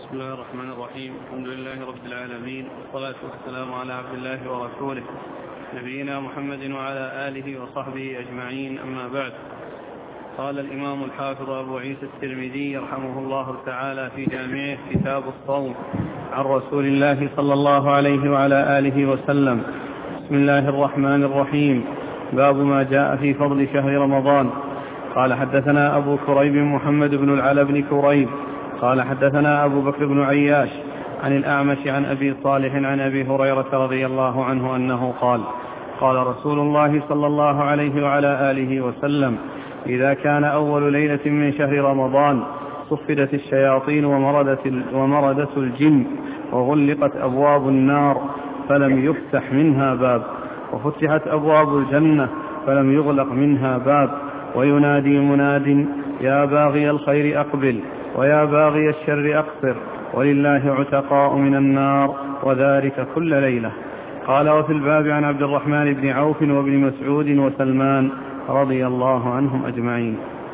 بسم الله الرحمن الرحيم. الحمد لله رب العالمين، والصلاة والسلام على عبد الله ورسوله نبينا محمد وعلى آله وصحبه أجمعين، أما بعد. قال الإمام الحافظ أبو عيسى الترمذي رحمه الله تعالى في جامعه كتاب الصوم عن رسول الله صلى الله عليه وعلى آله وسلم: بسم الله الرحمن الرحيم. باب ما جاء في فضل شهر رمضان. قال حدثنا أبو كريب محمد بن العلا بن كريب قال حدثنا أبو بكر بن عياش عن الأعمش عن أبي صالح عن أبي هريرة رضي الله عنه أنه قال: قال رسول الله صلى الله عليه وعلى آله وسلم: إذا كان أول ليلة من شهر رمضان صفدت الشياطين ومردت الجن وغلقت أبواب النار فلم يفتح منها باب، وفتحت أبواب الجنة فلم يغلق منها باب، وينادي مناد: يا باغي الخير أقبل، ويا باغي الشر أقصر، ولله عتقاء من النار، وذلك كل ليلة. قال: وفي الباب عن عبد الرحمن بن عوف وابن مسعود وسلمان رضي الله عنهم أجمعين.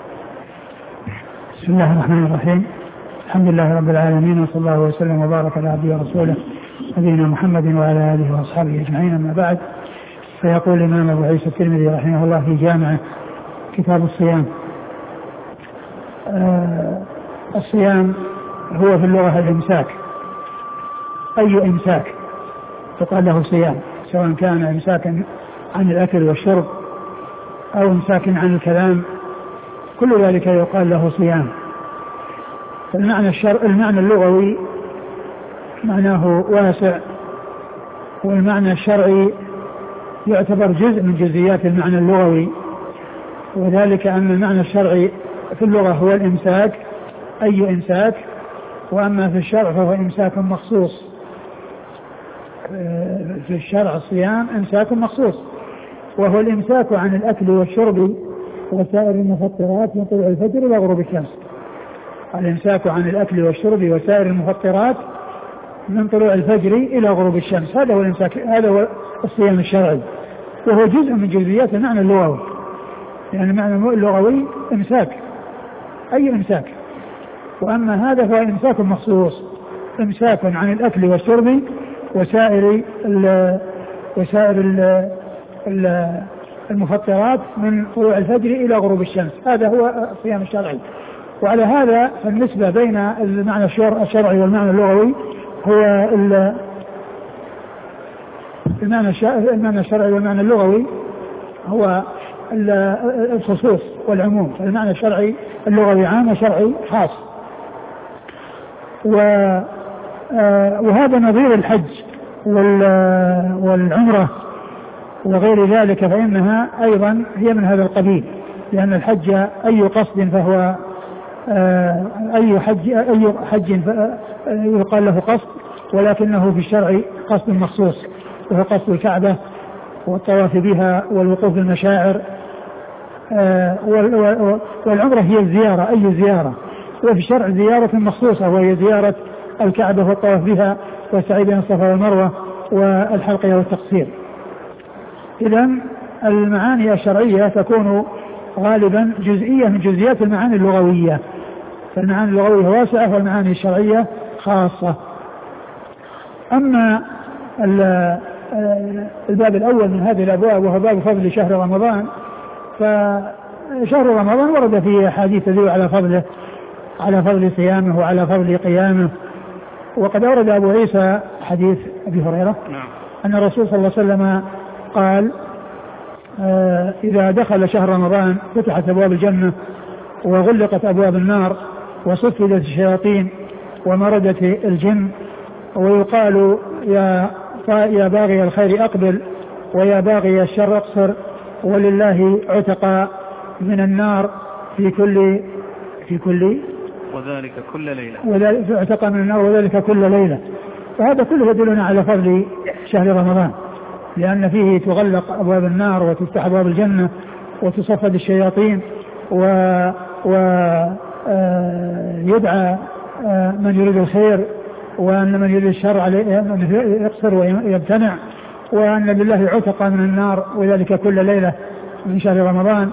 بسم الله الرحمن الرحيم. الحمد لله رب العالمين، وصلى الله وسلم وبارك على عبده ورسوله نبينا محمد وعلى آله وأصحابه أجمعين، أما بعد. فيقول الإمام أبو عيسى الترمذي رحمه الله في جامعه كتاب الصيام. الصيام هو في اللغة الإمساك، أي إمساك تقال له صيام، سواء كان إمساكا عن الأكل والشرب أو إمساك عن الكلام، كل ذلك يقال له صيام. المعنى اللغوي معناه واسع، والمعنى الشرعي يعتبر جزء من جزئيات المعنى اللغوي، وذلك أن المعنى الشرعي في اللغة هو الإمساك، أي إمساك، وأما في الشرع فهو إمساك مخصوص. في الشرع الصيام إمساك مخصوص، وهو الإمساك عن الأكل والشرب وسائر المفطرات من طلوع الفجر إلى غروب الشمس. الإمساك عن الأكل والشرب وسائر المفطرات من طلوع الفجر إلى غروب الشمس، هذا هو الإمساك، هذا هو الصيام الشرعي، وهو جزء من جزئيات المعنى اللغوي، يعني المعنى اللغوي إمساك، أي إمساك. وأما هذا فهو إمساك مخصوص، إمساك عن الأكل والشرب وسائر المفطرات من طلوع الفجر إلى غروب الشمس، هذا هو الصيام الشرعي. وعلى هذا فالنسبة بين المعنى الشرعي والمعنى اللغوي هو المعنى الشرعي والمعنى اللغوي هو الخصوص والعموم. المعنى الشرعي اللغوي عام، وشرعي خاص. وهذا نظير الحج والعمرة وغير ذلك، فإنها أيضا هي من هذا القبيل، لأن الحج أي قصد فهو أي حج يقال له قصد، ولكنه في الشرع قصد مخصوص، وهو قصد الكعبة والطواف بها والوقوف بالمشاعر. والعمرة هي الزيارة، أي زيارة، وفي الشرع زيارة مخصوصة، وهي زيارة الكعبة والطواف بها والسعي بين الصفا والمروة والحلق والتقصير. إذن المعاني الشرعية تكون غالبا جزئية من جزئيات المعاني اللغوية، فالمعاني اللغوية واسعة والمعاني الشرعية خاصة. أما الباب الأول من هذه الأبواب وهو باب فضل شهر رمضان، فشهر رمضان ورد فيه حديث تدل على فضله، على فضل صيامه وعلى فضل قيامه. وقد أورد أبو عيسى حديث أبي هريرة أن الرسول صلى الله عليه وسلم قال: إذا دخل شهر رمضان فتحت أبواب الجنة وغلقت أبواب النار وصفدت الشياطين ومردت الجن، ويقال يا باغي الخير أقبل، ويا باغي الشر أقصر، ولله عتقاء من النار في كل وذلك كل ليلة، وذلك عتقاء من النار وذلك كل ليلة. فهذا كله يدلنا على فضل شهر رمضان، لأن فيه تغلق أبواب النار وتفتح أبواب الجنة وتصفد الشياطين ويدعى من يريد الخير، وأن من يريد الشر عليه يقصر ويمتنع، وأن لله عتقاء من النار وذلك كل ليلة من شهر رمضان.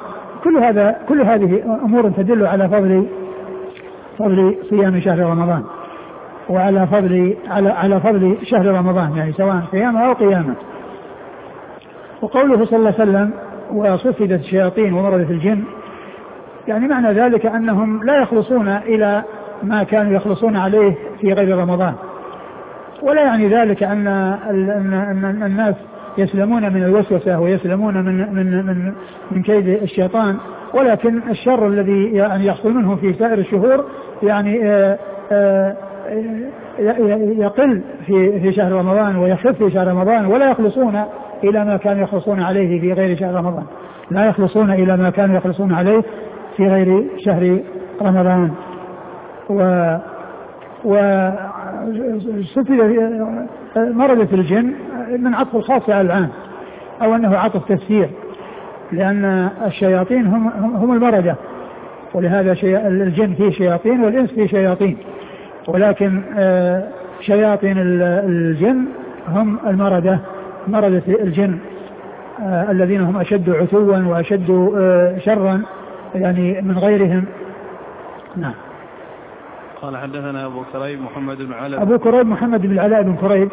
كل هذه أمور تدل على فضل صيام شهر رمضان. وعلى فضل على فضل شهر رمضان، يعني سواء صيامه أو قيامه. وقوله صلى الله عليه وسلم وصفدت الشياطين ومرضت الجن، يعني معنى ذلك أنهم لا يخلصون إلى ما كانوا يخلصون عليه في غير رمضان، ولا يعني ذلك أن الناس يسلمون من الوسوسة ويسلمون من كيد الشيطان، ولكن الشر الذي يعني يحصل منهم في سائر الشهور يعني يقل في شهر رمضان ويخف في شهر رمضان، ولا يخلصون إلى ما كانوا يخلصون عليه في غير شهر رمضان، لا يخلصون إلى ما كانوا يخلصون عليه في غير شهر رمضان. مرضت الجن من عطف الخاص على العام، أو أنه عطف تفسير، لأن الشياطين هم المردة، ولهذا الجن فيه شياطين والإنس فيه شياطين، ولكن شياطين الجن هم المردة، مردة الجن الذين هم أشد عتوا وأشد شرا يعني من غيرهم. نعم. قال حدثنا أبو كريب محمد بن علاء. أبو كريب محمد بن علاء بن كريب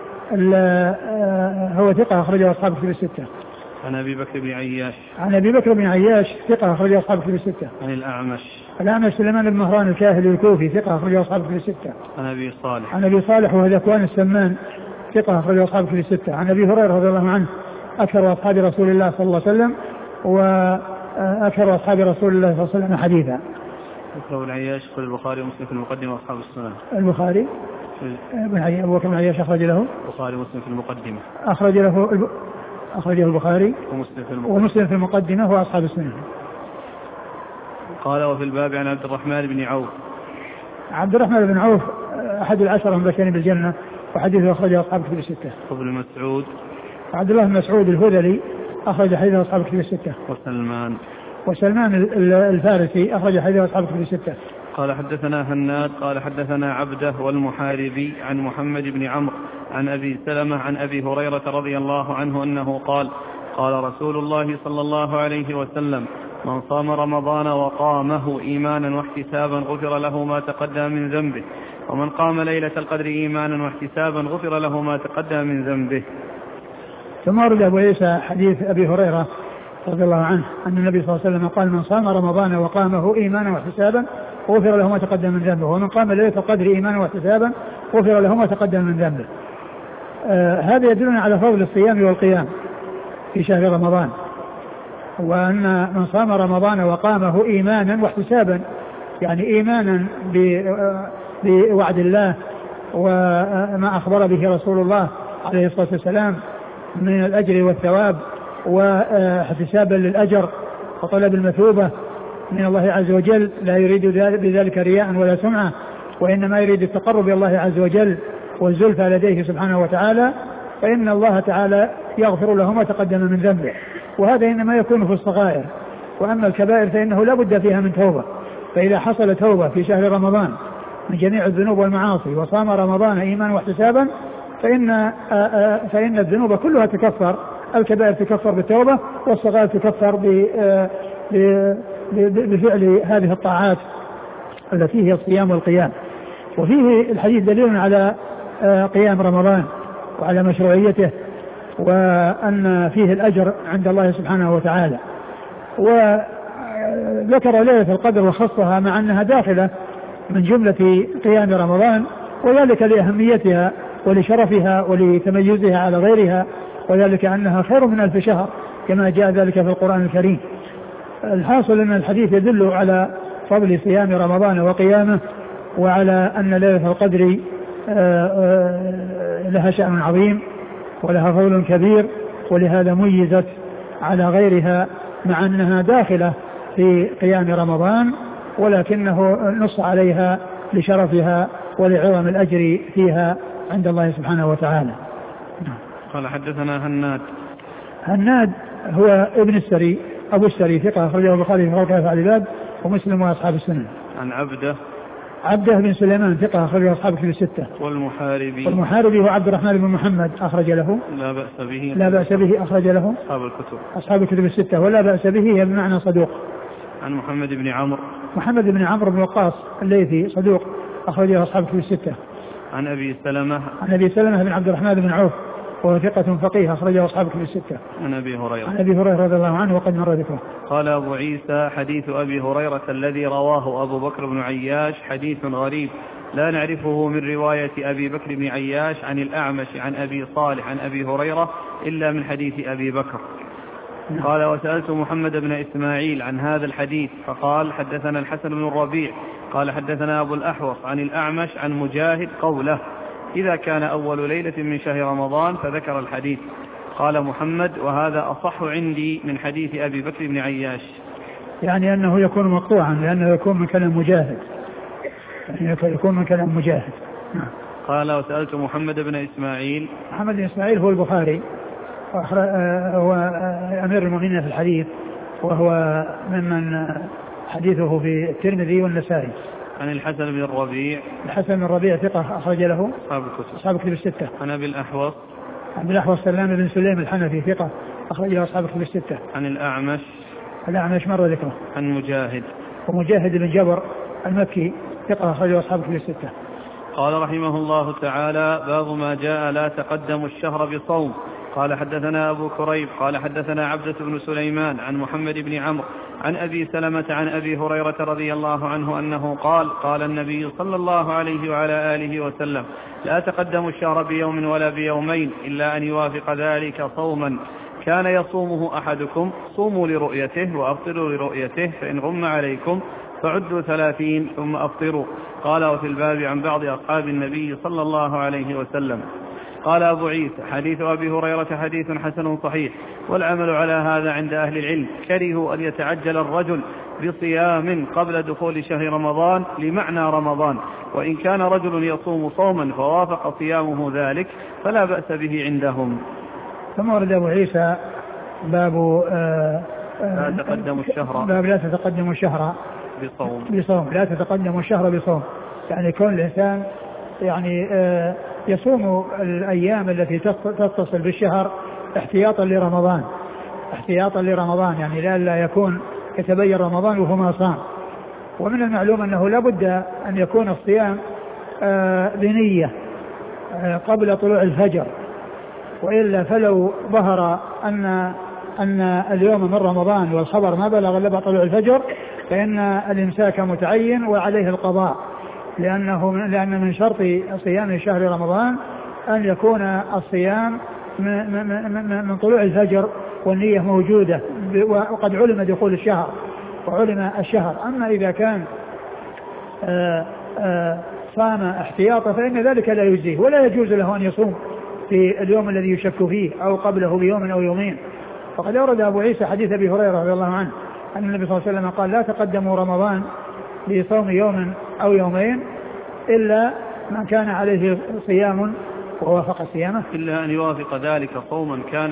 هو ثقة أخرجه أصحاب الكتب الستة. عن أبي بكر بن عياش. عن أبي بكر بن عياش ثقة أخرجه أصحاب الكتب الستة. عن الأعمش سليمان بن مهران الكاهلي الكوفي ثقة أخرجه أصحاب الكتب الستة. عن أبي صالح وهو ذكوان السمان ثقة أخرجه أصحاب الكتب الستة. عن أبي هريرة رضي الله عنه أكثر أصحاب رسول الله صلى الله عليه وسلم وأكثر أصحاب رسول الله صلى الله عليه وسلم حديثا. ذكره العياش قال البخاري ومسلم في المقدمة وأصحاب السنن. البخاري أبو بكر بن عياش أخرج له البخاري ومسلم في المقدمة. أخرجه البخاري ومسلم في المقدمة وأصحاب السنن. قال وفي الباب عن عبد الرحمن بن عوف. عبد الرحمن بن عوف أحد العشرة المبشرين بالجنة، وحديثه أخرجه أصحاب الكتب الستة. وابن مسعود عبد الله بن مسعود الهذلي أخرج حديثه أصحاب الكتب الستة. وسلمان الفارسي أخرج حديثه أصحاب الكتب الستة. قال حدثنا هناد قال حدثنا عبده والمحاربي عن محمد بن عمرو عن أبي سلمة عن أبي هريرة رضي الله عنه أنه قال قال رسول الله صلى الله عليه وسلم من صام رمضان وقامه إيمانا واحتسابا غفر له ما تقدم من ذنبه، ومن قام ليلة القدر إيمانا واحتسابا غفر له ما تقدم من ذنبه. ثم ورد أبو عيسى حديث أبي هريرة رضي الله عنه أن النبي صلى الله عليه وسلم قال من صام رمضان وقامه إيمانا واحتسابا غفر له ما تقدم من ذنبه، ومن قام ليلة القدر إيمانا واحتسابا غفر له ما تقدم من ذنبه. هذا يدلنا على فضل الصيام والقيام في شهر رمضان، وأن من صام رمضان وقامه إيمانا واحتسابا، يعني إيمانا بوعد الله وما أخبر به رسول الله عليه الصلاة والسلام من الأجر والثواب، واحتسابا للأجر وطلب المثوبة من الله عز وجل، لا يريد بذلك رياء ولا سمعة، وإنما يريد التقرب إلى الله عز وجل والزلفى لديه سبحانه وتعالى، فإن الله تعالى يغفر له ما تقدم من ذنبه، وهذا إنما يكون في الصغائر. وأما الكبائر فإنه لا بد فيها من توبة، فإذا حصل توبة في شهر رمضان من جميع الذنوب والمعاصي وصام رمضان إيمانا واحتسابا فإن الذنوب كلها تكفر، الكبائر تكفر بالتوبة، والصغائر تكفر بفعل هذه الطاعات التي هي الصيام والقيام. وفيه الحديث دليل على قيام رمضان وعلى مشروعيته، وأن فيه الأجر عند الله سبحانه وتعالى. وذكر ليلة القدر وخصها مع أنها داخلة من جملة قيام رمضان، وذلك لأهميتها ولشرفها ولتميزها على غيرها، وذلك أنها خير من 1000 شهر كما جاء ذلك في القرآن الكريم. الحاصل أن الحديث يدل على فضل صيام رمضان وقيامه، وعلى أن ليلة القدر لها شأن عظيم ولها فضل كبير، ولهذا ميزت على غيرها مع أنها داخلة في قيام رمضان، ولكنه نص عليها لشرفها ولعظم الأجر فيها عند الله سبحانه وتعالى. قال حدثنا هناد هو ابن السري أبو السري ثقة أخرجه البخاري في خلق أفعال العباد ومسلم وأصحاب السنن. عن عبده بن سليمان ثقة أخرجه أصحاب الكتب الستة. والمحاربي هو عبد الرحمن بن محمد أخرج له لا بأس به أخرج له أصحاب الكتب الستة، ولا بأس به بمعنى صدوق. عن محمد بن عمرو بن وقاص الليثي صدوق أخرجه أصحاب الكتب الستة. عن أبي سلمة بن عبد الرحمن بن عوف وهو ثقة فقيه أخرجه أصحاب كتب الستة. عن أبي هريرة رضي الله عنه وقد مر ذكره. قال أبو عيسى حديث أبي هريرة الذي رواه أبو بكر بن عياش حديث غريب لا نعرفه من رواية أبي بكر بن عياش عن الأعمش عن أبي صالح عن أبي هريرة إلا من حديث أبي بكر. قال وسألت محمد بن إسماعيل عن هذا الحديث فقال حدثنا الحسن بن الربيع قال حدثنا أبو الأحوص عن الأعمش عن مجاهد قوله إذا كان أول ليلة من شهر رمضان فذكر الحديث. قال محمد وهذا أصح عندي من حديث أبي بكر بن عياش، يعني أنه يكون مقطوعا لأنه يكون من كلام مجاهد. قال وسألت محمد بن إسماعيل هو البخاري هو أمير المؤمنين في الحديث وهو ممن حديثه في الترمذي والنسائي. عن الحسن بن الربيع ثقة أخرج له أصحاب الكتب الستة. عن أبي الأحوص سلام بن سليم الحنفي ثقة أخرج له أصحاب الكتب الستة. عن الأعمش مر ذكره. عن مجاهد بن جبر المكي ثقة أخرج له أصحاب الكتب الستة. قال رحمه الله تعالى باب ما جاء لا تقدم الشهر بصوم. قال حدثنا أبو كريب قال حدثنا عبدة بن سليمان عن محمد بن عمرو عن أبي سلمة عن أبي هريرة رضي الله عنه أنه قال النبي صلى الله عليه وعلى آله وسلم لا تقدم الشهر بيوم ولا بيومين إلا أن يوافق ذلك صوما كان يصومه أحدكم صوموا لرؤيته وأفطروا لرؤيته فإن غم عليكم فعدوا 30 ثم أفطروا. قال وفي الباب عن بعض أصحاب النبي صلى الله عليه وسلم. قال أبو عيسى حديث أبي هريرة حديث حسن صحيح والعمل على هذا عند أهل العلم. كرهوا أن يتعجل الرجل بصيام قبل دخول شهر رمضان لمعنى رمضان، وإن كان رجل يصوم صوما فوافق صيامه ذلك فلا بأس به عندهم. ثم ورد أبو عيسى باب لا تقدم الشهر بصوم. لا تتقدم الشهر بصوم، يعني كون الإنسان يعني يصوم الأيام التي تتصل بالشهر احتياطا لرمضان يعني لا يكون يتبين رمضان وهو ما صام. ومن المعلوم أنه لا بد أن يكون الصيام بنية قبل طلوع الفجر، وإلا فلو ظهر أن اليوم من رمضان والخبر ما بلغ إلا طلوع الفجر فإن الإمساك متعين وعليه القضاء، لأن من شرط صيام شهر رمضان أن يكون الصيام من طلوع الفجر والنية موجودة وقد علم دخول الشهر وعلم الشهر. أما إذا كان صام احتياطا فإن ذلك لا يجزيه ولا يجوز له أن يصوم في اليوم الذي يشك فيه أو قبله بيوم أو يومين. فقد أورد أبو عيسى حديث أبي هريرة رضي الله عنه أن النبي صلى الله عليه وسلم قال لا تقدموا رمضان بصوم يوم أو يومين إلا من كان عليه صيام ووافق صيامه إلا أن يوافق ذلك صوما كان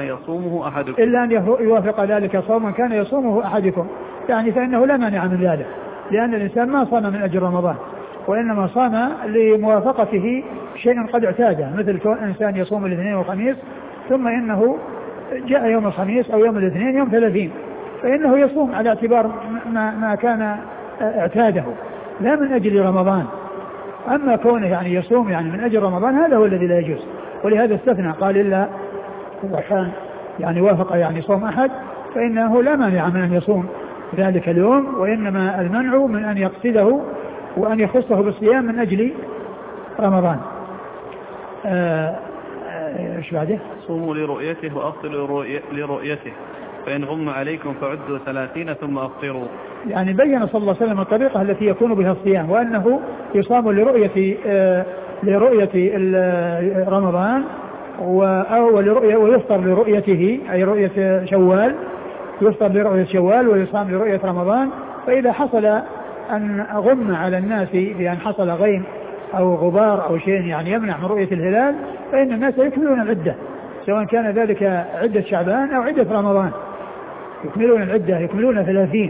يصومه أحدكم يعني فإنه لا مانع من ذلك، لأن الإنسان ما صام من أجل رمضان وإنما صام لموافقته شيء قد اعتاده، مثل كون إنسان يصوم الاثنين والخميس ثم إنه جاء يوم الخميس أو يوم الاثنين يوم 30 فإنه يصوم على اعتبار ما كان اعتاده لا من أجل رمضان. أما كونه يعني يصوم يعني من أجل رمضان هذا هو الذي لا يجوز، ولهذا استثنى قال إلا إذا كان يعني وافق يعني صوم أحد فإنه لا مانع من أن يصوم ذلك اليوم، وإنما المنع من أن يقصده وأن يخصه بالصيام من أجل رمضان. ايش بعده؟ صوموا لرؤيته وأفطروا لرؤيته فإن غم عليكم فعدوا 30 ثم أفطروا. يعني بين صلى الله عليه وسلم الطريقة التي يكون بها الصيام، وأنه يصام لرؤية رمضان ويفطر لرؤيته أي رؤية شوال، يفطر لرؤية شوال ويصام لرؤية رمضان. فإذا حصل أن غم على الناس بأن حصل غيم أو غبار أو شيء يعني يمنع من رؤية الهلال فإن الناس يكملون العدة سواء كان ذلك عدة شعبان أو عدة رمضان، يكملون العدة يكملون 30.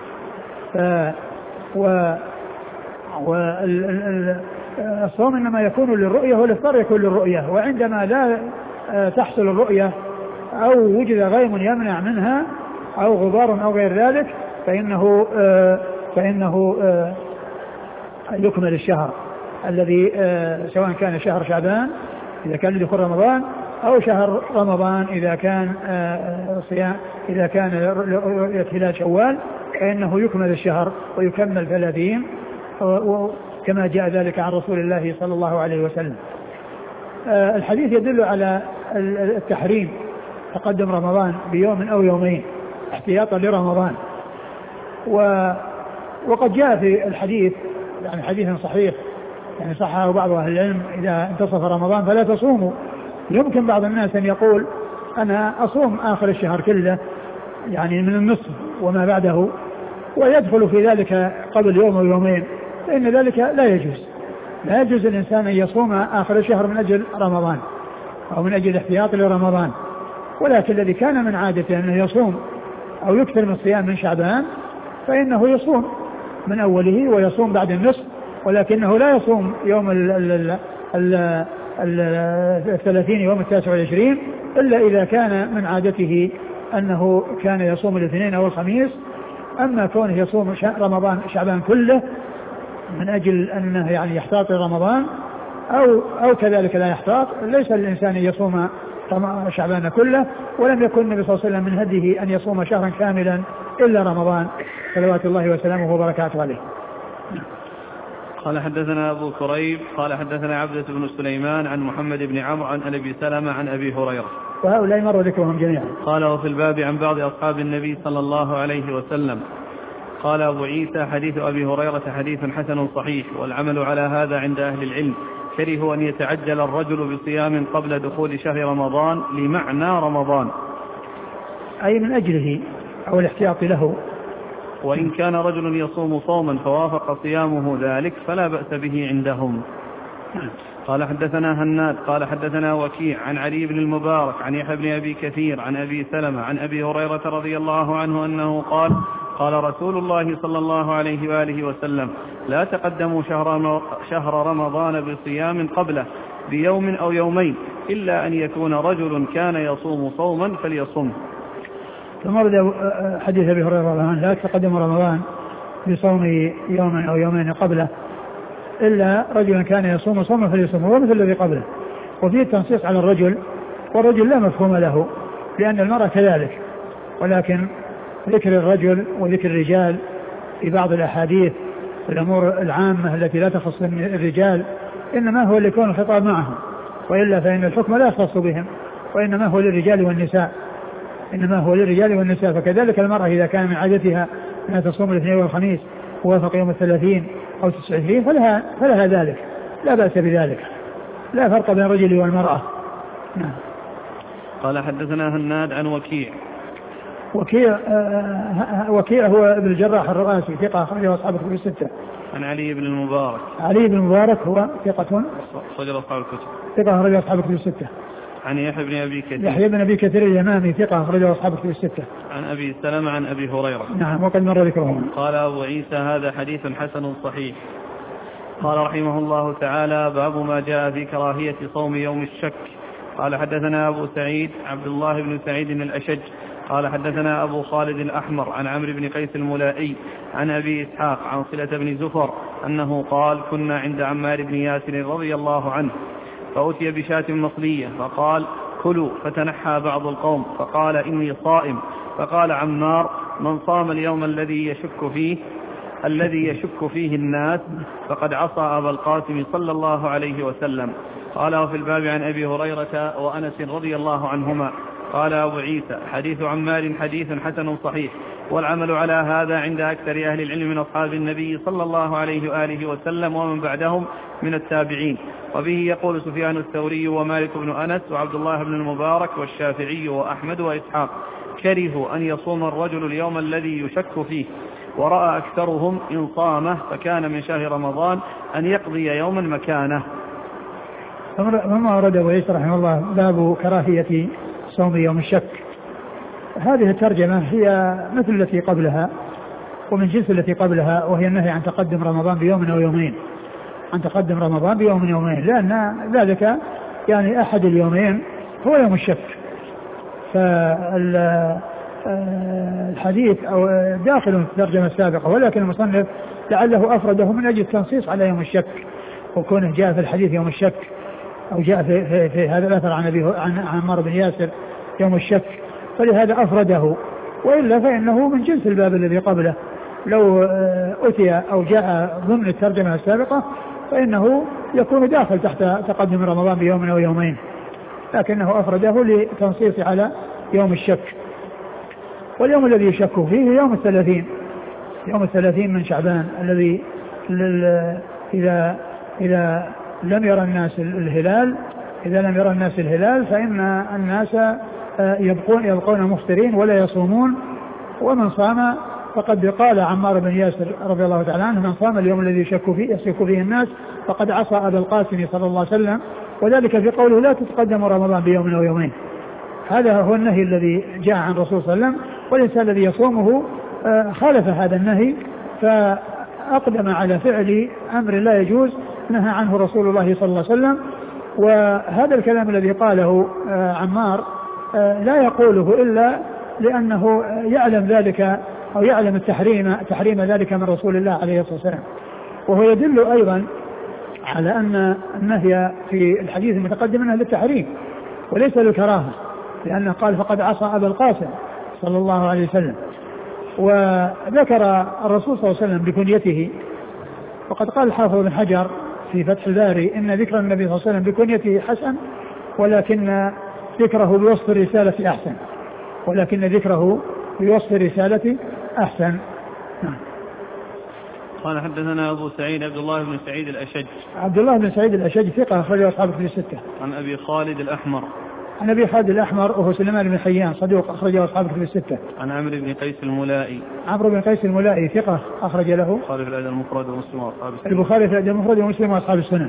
والصوم إنما يكون للرؤية والإفطار يكون للرؤية، وعندما لا تحصل الرؤية أو وجد غيم يمنع منها أو غبار أو غير ذلك فإنه يكمل الشهر الذي سواء كان شهر شعبان إذا كان لدخول رمضان أو شهر رمضان إذا كان صيام إذا كان هلال شوال فإنه يكمل الشهر ويكمل 30 كما جاء ذلك عن رسول الله صلى الله عليه وسلم. الحديث يدل على التحريم تقدم رمضان بيوم أو يومين احتياطا لرمضان. وقد جاء في الحديث يعني حديث صحيح يعني صححه بعض أهل العلم إذا انتصف رمضان فلا تصوموا. يمكن بعض الناس أن يقول أنا أصوم آخر الشهر كله يعني من النصف وما بعده ويدخل في ذلك قبل يوم أو يومين، فإن ذلك لا يجوز. لا يجوز الإنسان أن يصوم آخر الشهر من أجل رمضان أو من أجل احتياط لرمضان، ولكن الذي كان من عادته أنه يصوم أو يكثر من الصيام من شعبان فإنه يصوم من أوله ويصوم بعد النصف، ولكنه لا يصوم يوم 30 يوم 29 إلا إذا كان من عادته أنه كان يصوم الاثنين أو الخميس. أما كونه يصوم رمضان شعبان كله من أجل أنه يعني يحتاط رمضان أو كذلك لا يحتاط، ليس للإنسان يصوم شعبان كله، ولم يكن النبي صلى الله عليه وسلم من هديه أن يصوم شهرا كاملا إلا رمضان صلوات الله وسلامه وبركاته عليه. قال حدثنا أبو كريب قال حدثنا عبدة بن سليمان عن محمد بن عمرو عن أبي سلمة عن أبي هريرة وهؤلاء مر ذكرهم جميعا. قال وفي الباب عن بعض أصحاب النبي صلى الله عليه وسلم. قال أبو عيسى حديث أبي هريرة حديث حسن صحيح، والعمل على هذا عند أهل العلم. كرهوا أن يتعجل الرجل بصيام قبل دخول شهر رمضان لمعنى رمضان، أي من أجله أو الاحتياط له. وإن كان رجل يصوم صوما فوافق صيامه ذلك فلا بأس به عندهم. قال حدثنا هناد قال حدثنا وكيع عن علي بن المبارك عن يحيى بن أبي كثير عن أبي سلمة عن أبي هريرة رضي الله عنه أنه قال قال رسول الله صلى الله عليه وآله وسلم لا تقدموا شهر رمضان بصيام قبله بيوم أو يومين إلا أن يكون رجل كان يصوم صوما فليصم. ثم ورد حديث أبي هريرة رضي الله عنه لا تقدم رمضان بصوم يوم أو يومين قبله إلا رجل كان يصوم صوما فليصم، هو مثل الذي قبله. وفيه التنصيص على الرجل، والرجل لا مفهوم له لأن المرأة كذلك، ولكن ذكر الرجل وذكر الرجال في بعض الأحاديث الأمور العامة التي لا تخص الرجال إنما هو لكون الخطاب معهم، وإلا فإن الحكم لا يختص بهم وإنما هو للرجال والنساء، إنما هو للرجال والنساء. فكذلك المرأة إذا كان من عادتها أنها تصوم الاثنين والخميس ووافق يوم 30 أو 29 فلها ذلك، لا بأس بذلك، لا فرق بين الرجل والمرأة. نعم. قال حدثنا هناد عن وكيع هو ابن الجراح الرؤاسي ثقة أخرجه أصحاب الكتب الستة. عن علي بن المبارك. علي بن المبارك هو ثقة أخرجه أصحاب الكتب. ثقة أخرجه أصحاب الكتب الستة. عن يحيى بن أبي كثير. يحيى بن أبي كثير اليمامي ثقة أخرجه أصحاب الكتب الستة. عن أبي سلمة عن أبي هريرة. نعم وقد مر ذكرهم. قال أبو عيسى هذا حديث حسن صحيح. قال رحمه الله تعالى باب ما جاء في كراهية صوم يوم الشك. قال حدثنا أبو سعيد عبد الله بن سعيد الأشج قال حدثنا أبو خالد الأحمر عن عمرو بن قيس الملائي عن أبي إسحاق عن صلة بن زفر أنه قال كنا عند عمار بن ياسر رضي الله عنه فأتي بشاة مصلية فقال كلوا، فتنحى بعض القوم فقال إني صائم، فقال عمار من صام اليوم الذي يشك فيه الناس فقد عصى أبا القاسم صلى الله عليه وسلم. قال وفي الباب عن أبي هريرة وأنس رضي الله عنهما. قال أبو عيسى حديث عمار حديث حسن صحيح، والعمل على هذا عند أكثر أهل العلم من أصحاب النبي صلى الله عليه وآله وسلم ومن بعدهم من التابعين. وبه يقول سفيان الثوري ومالك بن أنس وعبد الله بن المبارك والشافعي وأحمد وإسحاق كرهوا أن يصوم الرجل اليوم الذي يشك فيه، ورأى أكثرهم إن صامه فكان من شهر رمضان أن يقضي يوما مكانه. ثم أورد أبو عيسى رحمه الله باب كراهية صوم يوم الشك. هذه الترجمة هي مثل التي قبلها ومن جنس التي قبلها، وهي النهي عن تقدم رمضان بيوم أو يومين، عن تقدم رمضان بيوم يومين، لأن ذلك يعني أحد اليومين هو يوم الشك. فالحديث أو داخل في الترجمة السابقة، ولكن المصنف لعله أفرده من أجل التنصيص على يوم الشك، وكونه جاء في الحديث يوم الشك، أو جاء في هذا الأثر عن عمار بن ياسر يوم الشك، فلهذا أفرده، وإلا فإنه من جنس الباب الذي قبله، لو أتي أو جاء ضمن الترجمة السابقة فإنه يكون داخل تحت تقدم رمضان بيوم أو يومين، لكنه أفرده لتنصيص على يوم الشك. واليوم الذي يشك فيه يوم 30 من شعبان، الذي إذا لم يرى الناس الهلال فإن الناس يبقون مفطرين ولا يصومون، ومن صام فقد قال عمار بن ياسر رضي الله تعالى عنه: من صام اليوم الذي يشك فيه الناس فقد عصى أبا القاسم صلى الله عليه وسلم، وذلك في قوله: لا تتقدم رمضان بيوم أو يومين. هذا هو النهي الذي جاء عن الرسول صلى الله عليه وسلم، والإنسان الذي يصومه خالف هذا النهي فأقدم على فعل أمر لا يجوز نهى عنه رسول الله صلى الله عليه وسلم. وهذا الكلام الذي قاله عمار لا يقوله إلا لأنه يعلم ذلك أو يعلم تحريم ذلك من رسول الله عليه الصلاة والسلام. وهو يدل أيضا على أن النهي في الحديث المتقدم أنه للتحريم وليس للكراهة، لأنه قال: فقد عصى أبا القاسم صلى الله عليه وسلم. وذكر الرسول صلى الله عليه وسلم بكنيته، وقد قال الحافظ بن حجر في فتح الباري: إن ذكر النبي صلى الله عليه وسلم بكنيته حسن، ولكن ذكره بوصف الرسالة أحسن. قال: حدثنا أبو سعيد عبد الله بن سعيد الأشج. عبد الله بن سعيد الأشج ثقة أخرجه أصحاب الكتب الستة. عن أبي خالد الأحمر. عن أبي خالد الأحمر وهو سليمان بن حيان صدوق أخرجه أصحاب الكتب الستة. عن عمرو بن قيس الملائي. عمرو بن قيس الملائي ثقة أخرج له البخاري في الأدب المفرد ومسلم وأصحاب السنن. البخاري في الأدب المفرد ومسلم وأصحاب السنن.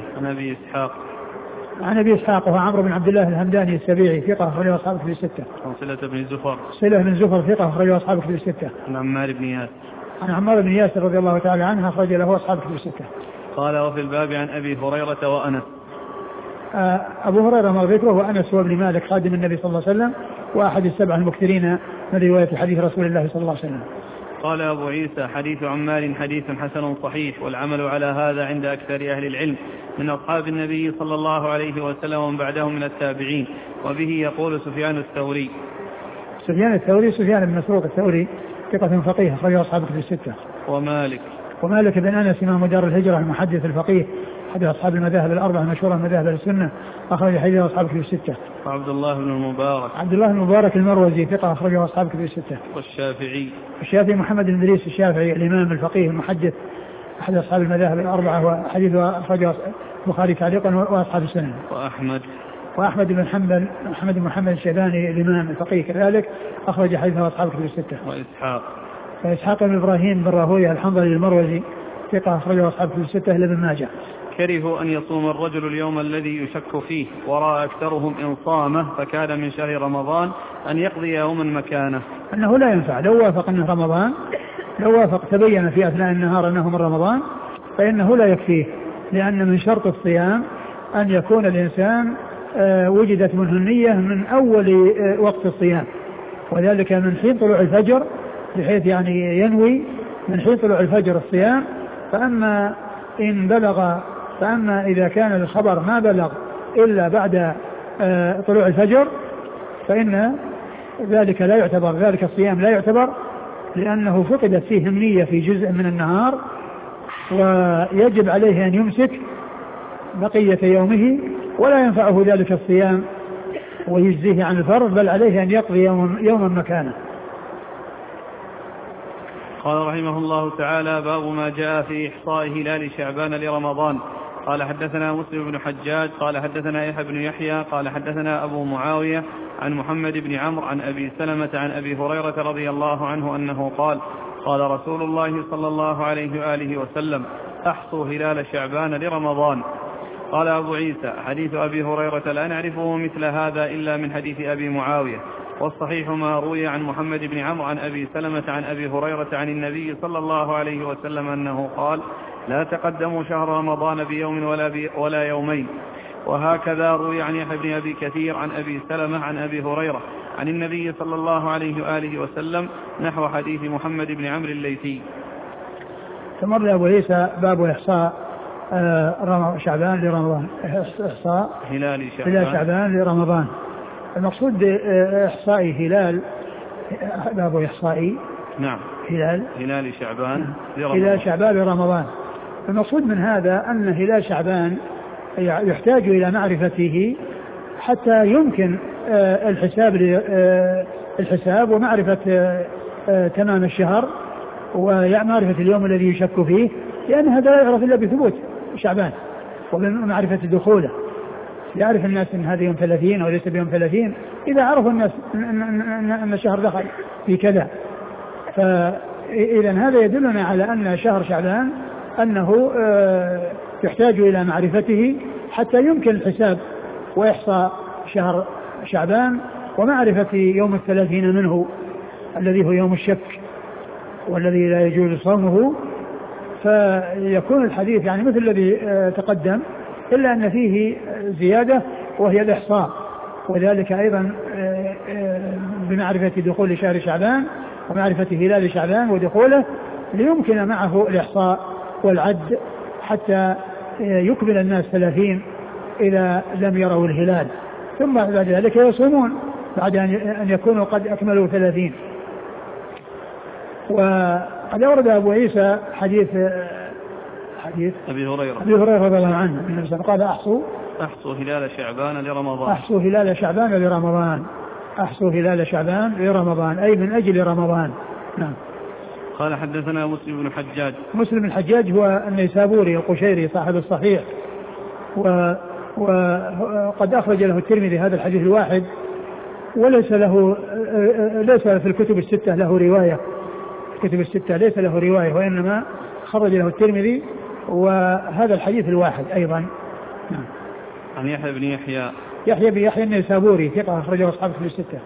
عن أبي إسحاق وهو عمرو بن عبد الله الهمداني السبيعي ثقة أخرجه أصحاب الكتب الستة. عن صلة بن زفر ثقة أخرجه أصحاب الكتب الستة. عن عمار بن ياسر رضي الله تعالى عنه أخرج له أصحاب الكتب الستة. قال: وفي الباب عن أبي هريرة وأنس. أبو هريرة مر ذكره، وأنس هو ابن مالك خادم النبي صلى الله عليه وسلم وأحد السبع المكثرين من رواية حديث رسول الله صلى الله عليه وسلم. قال أبو عيسى: حديث عمار حديث حسن صحيح، والعمل على هذا عند أكثر أهل العلم من أصحاب النبي صلى الله عليه وسلم ومن بعدهم من التابعين. وبه يقول سفيان الثوري. سفيان بن مسروق الثوري ثقة فقيه أخرجه أصحاب الكتب الستة. ومالك بن أنس إمام دار الهجرة المحدث الفقيه أحد أصحاب المذاهب الأربعة المشهورة من مذاهب السنة أخرج حديث أصحاب الكتب الستة. وعبد الله بن المبارك المروزي ثقة أخرجه أصحاب الكتب الستة. والشافعي محمد بن إدريس الشافعي الإمام الفقيه المحدث أحد أصحاب المذاهب الأربعة وحديثه أخرجه البخاري تعليقا وأصحاب السنن. وأحمد بن حنبل محمد بن محمد الشيباني الإمام الفقيه كذلك أخرج حديثه أصحاب الكتب الستة. وإسحاق بن إبراهيم بن راهويه الحنظلي المروزي ثقة أخرجه أصحاب الكتب الستة إلا ابن ماجه. كرهوا أن يصوم الرجل اليوم الذي يشك فيه، ورأى أكثرهم إن صامه فكان من شهر رمضان أن يقضي يوما مكانه. أنه لا ينفع، لو وافق أنه رمضان، لو وافق تبين في أثناء النهار أنه من رمضان فإنه لا يكفيه، لأن من شرط الصيام أن يكون الإنسان وجدت منه النية من أول وقت الصيام، وذلك من حين طلوع الفجر، بحيث يعني ينوي من حين طلوع الفجر الصيام. فأما إذا كان الخبر ما بلغ إلا بعد طلوع الفجر فإن ذلك لا يعتبر، ذلك الصيام لا يعتبر، لأنه فقدت فيه النية في جزء من النهار، ويجب عليه أن يمسك بقية يومه، ولا ينفعه ذلك الصيام ويجزيه عن الفرض، بل عليه أن يقضي يوما مكانه. قال رحمه الله تعالى: باب ما جاء في إحصاء هلال شعبان لرمضان. قال: حدثنا مسلم بن حجاج قال حدثنا يحيى بن يحيى قال حدثنا أبو معاوية عن محمد بن عمرو عن أبي سلمة عن أبي هريرة رضي الله عنه أنه قال: قال رسول الله صلى الله عليه وآله وسلم: أحصوا هلال شعبان لرمضان. قال أبو عيسى: حديث أبي هريرة لا نعرفه مثل هذا إلا من حديث أبي معاوية، والصحيح ما روي عن محمد بن عمرو عن أبي سلمة عن أبي هريرة عن النبي صلى الله عليه وسلم أنه قال: لا تقدموا شهر رمضان بيوم ولا يومين. وهكذا روي عن يحيى بن أبي كثير عن أبي سلمة عن أبي هريرة عن النبي صلى الله عليه وآله وسلم نحو حديث محمد بن عمرو الليثي. تمر أبو عيسى باب إحصاء شعبان لرمضان، إحصاء هلال شعبان لرمضان. المقصود إحصاء هلال، باب إحصاء نعم هلال شعبان لرمضان. هلال شعبان لرمضان. المقصود من هذا أن هلال شعبان يحتاج إلى معرفته حتى يمكن الحساب ومعرفة تمام الشهر ومعرفة اليوم الذي يشك فيه، لأن هذا لا يعرف إلا بثبوت شعبان وبمعرفة دخوله. يعرف الناس أن هذا يوم 30 أو ليس بيوم 30 إذا عرفوا الناس أن الشهر دخل في كذا. فإذا هذا يدلنا على أن شهر شعبان أنه يحتاج إلى معرفته حتى يمكن الحساب وإحصاء شهر شعبان ومعرفة يوم 30 منه الذي هو يوم الشك والذي لا يجوز صومه. فيكون الحديث يعني مثل الذي تقدم، إلا أن فيه زيادة وهي الإحصاء، وذلك أيضا بمعرفة دخول شهر شعبان ومعرفة هلال شعبان ودخوله ليمكن معه الإحصاء والعد حتى يكمل الناس 30 إذا لم يروا الهلال، ثم بعد ذلك يصومون بعد أن يكونوا قد أكملوا 30. وقد أورد أبو عيسى حديث أبي هريرة رضي الله عنه النبي قال أحصوا هلال شعبان لرمضان. أحصوا هلال شعبان لرمضان. أحصوا هلال شعبان لرمضان أي من أجل رمضان. نعم. قال حدثنا مسلم بن حجاج. مسلم بن الحجاج هو النيسابوري القشيري صاحب الصحيح، وقد أخرج له الترمذي هذا الحديث الواحد، وليس في الكتب الستة له رواية. الكتب الستة ليس له رواية، وإنما خرج له الترمذي وهذا الحديث الواحد أيضا. نعم. عن يحيى بن يحيى النيسابوري ثقة أخرجه أصحاب الكتب الستة.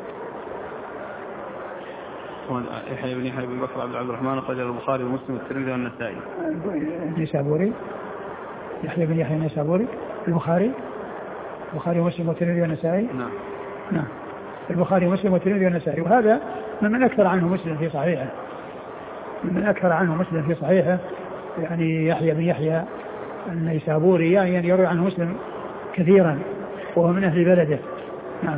يحيى بن بكر عبد الرحمن أخرجه البخاري ومسلم والترمذي والنسائي. النيسابوري يحيى النيسابوري البخاري ومسلم والترمذي والنسائي. نعم. البخاري ومسلم والترمذي والنسائي، وهذا من أكثر عنه مسلم في صحيحه. يعني يحيى بن يحيى النيسابوري يعني يروي عنه مسلم كثيرا وهو من أهل بلده. نعم.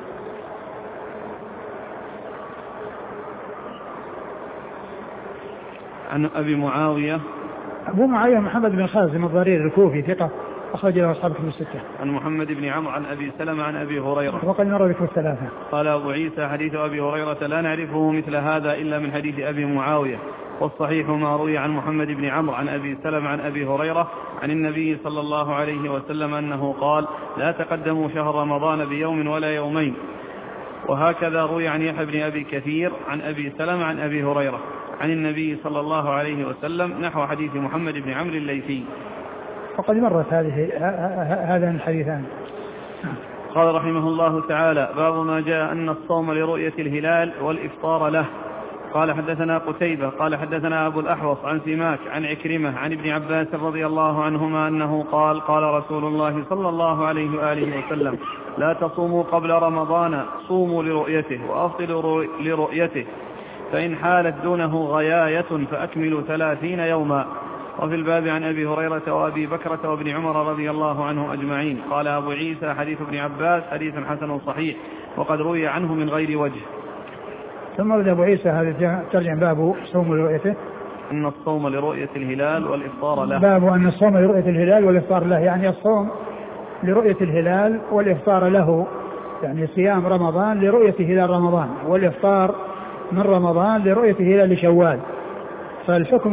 عن أبو معاوية محمد بن خازم الضرير الكوفي ثقة أخرج له أصحاب الكتب الستة. عن محمد بن عمرو عن أبي سلمة عن أبي هريرة وقد مر ذكر الثلاثة. قال أبو عيسى حديث أبي هريرة لا نعرفه مثل هذا إلا من حديث أبي معاوية، والصحيح ما روي عن محمد بن عمرو عن أبي سلمة عن أبي هريرة عن النبي صلى الله عليه وسلم أنه قال لا تقدموا شهر رمضان بيوم ولا يومين. وهكذا روي عن يحيى بن أبي كثير عن أبي سلمة عن أبي هريرة عن النبي صلى الله عليه وسلم نحو حديث محمد بن عمرو الليثي. وقد مرت هذان الحديثان. قال رحمه الله تعالى باب ما جاء أن الصوم لرؤية الهلال والإفطار له. قال حدثنا قتيبة قال حدثنا أبو الأحوص عن سماك عن عكرمة عن ابن عباس رضي الله عنهما أنه قال قال رسول الله صلى الله عليه وآله وسلم لا تصوموا قبل رمضان، صوموا لرؤيته وأفطروا لرؤيته، فإن حالت دونه غياية فأكملوا 30 يوما. وفي الباب عن أبي هريرة وأبي بكرة وابن عمر رضي الله عنه أجمعين. قال أبو عيسى حديث ابن عباس حديث حسن صحيح وقد روي عنه من غير وجه. ثم بدأ أبو عيسى هذا ترجم باب صوم لرؤيته، أن الصوم لرؤية الهلال والإفطار له. باب أن الصوم لرؤية الهلال والإفطار له، يعني الصوم لرؤية الهلال والإفطار له، يعني صيام رمضان لرؤية هلال رمضان، والإفطار من رمضان لرؤية هلال شوال. فالحكم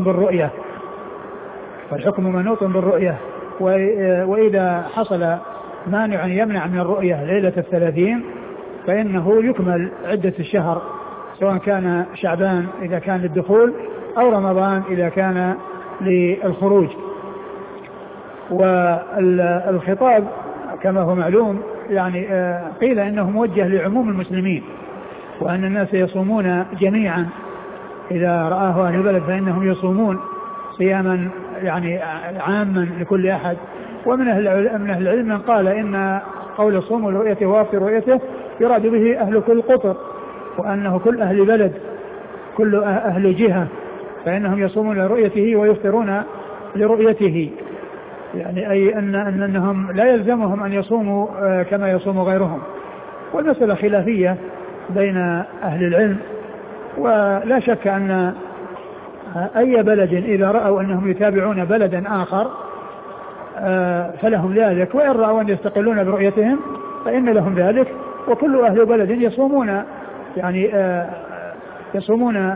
منوط بالرؤية، وإذا حصل مانع يمنع من الرؤية ليلة 30 فإنه يكمل عدة الشهر، سواء كان شعبان إذا كان للدخول أو رمضان إذا كان للخروج. والخطاب كما هو معلوم يعني قيل إنه موجه لعموم المسلمين، وأن الناس يصومون جميعا، إذا رآه أهل البلد فإنهم يصومون صياما يعني عاما لكل أحد. ومن أهل العلم من قال إن قول صوم لرؤيته وافطر رؤيته يراد به أهل كل قطر، وأنه كل أهل بلد كل أهل جهة فإنهم يصومون لرؤيته ويفطرون لرؤيته. يعني أي أنهم لا يلزمهم أن يصوموا كما يصوم غيرهم. والمسألة خلافية بين أهل العلم، ولا شك أن أي بلد إذا رأوا أنهم يتابعون بلدا آخر فلهم ذلك، وإن رأوا أن يستقلون برؤيتهم فإن لهم ذلك. وكل أهل بلد يصومون يعني يصومون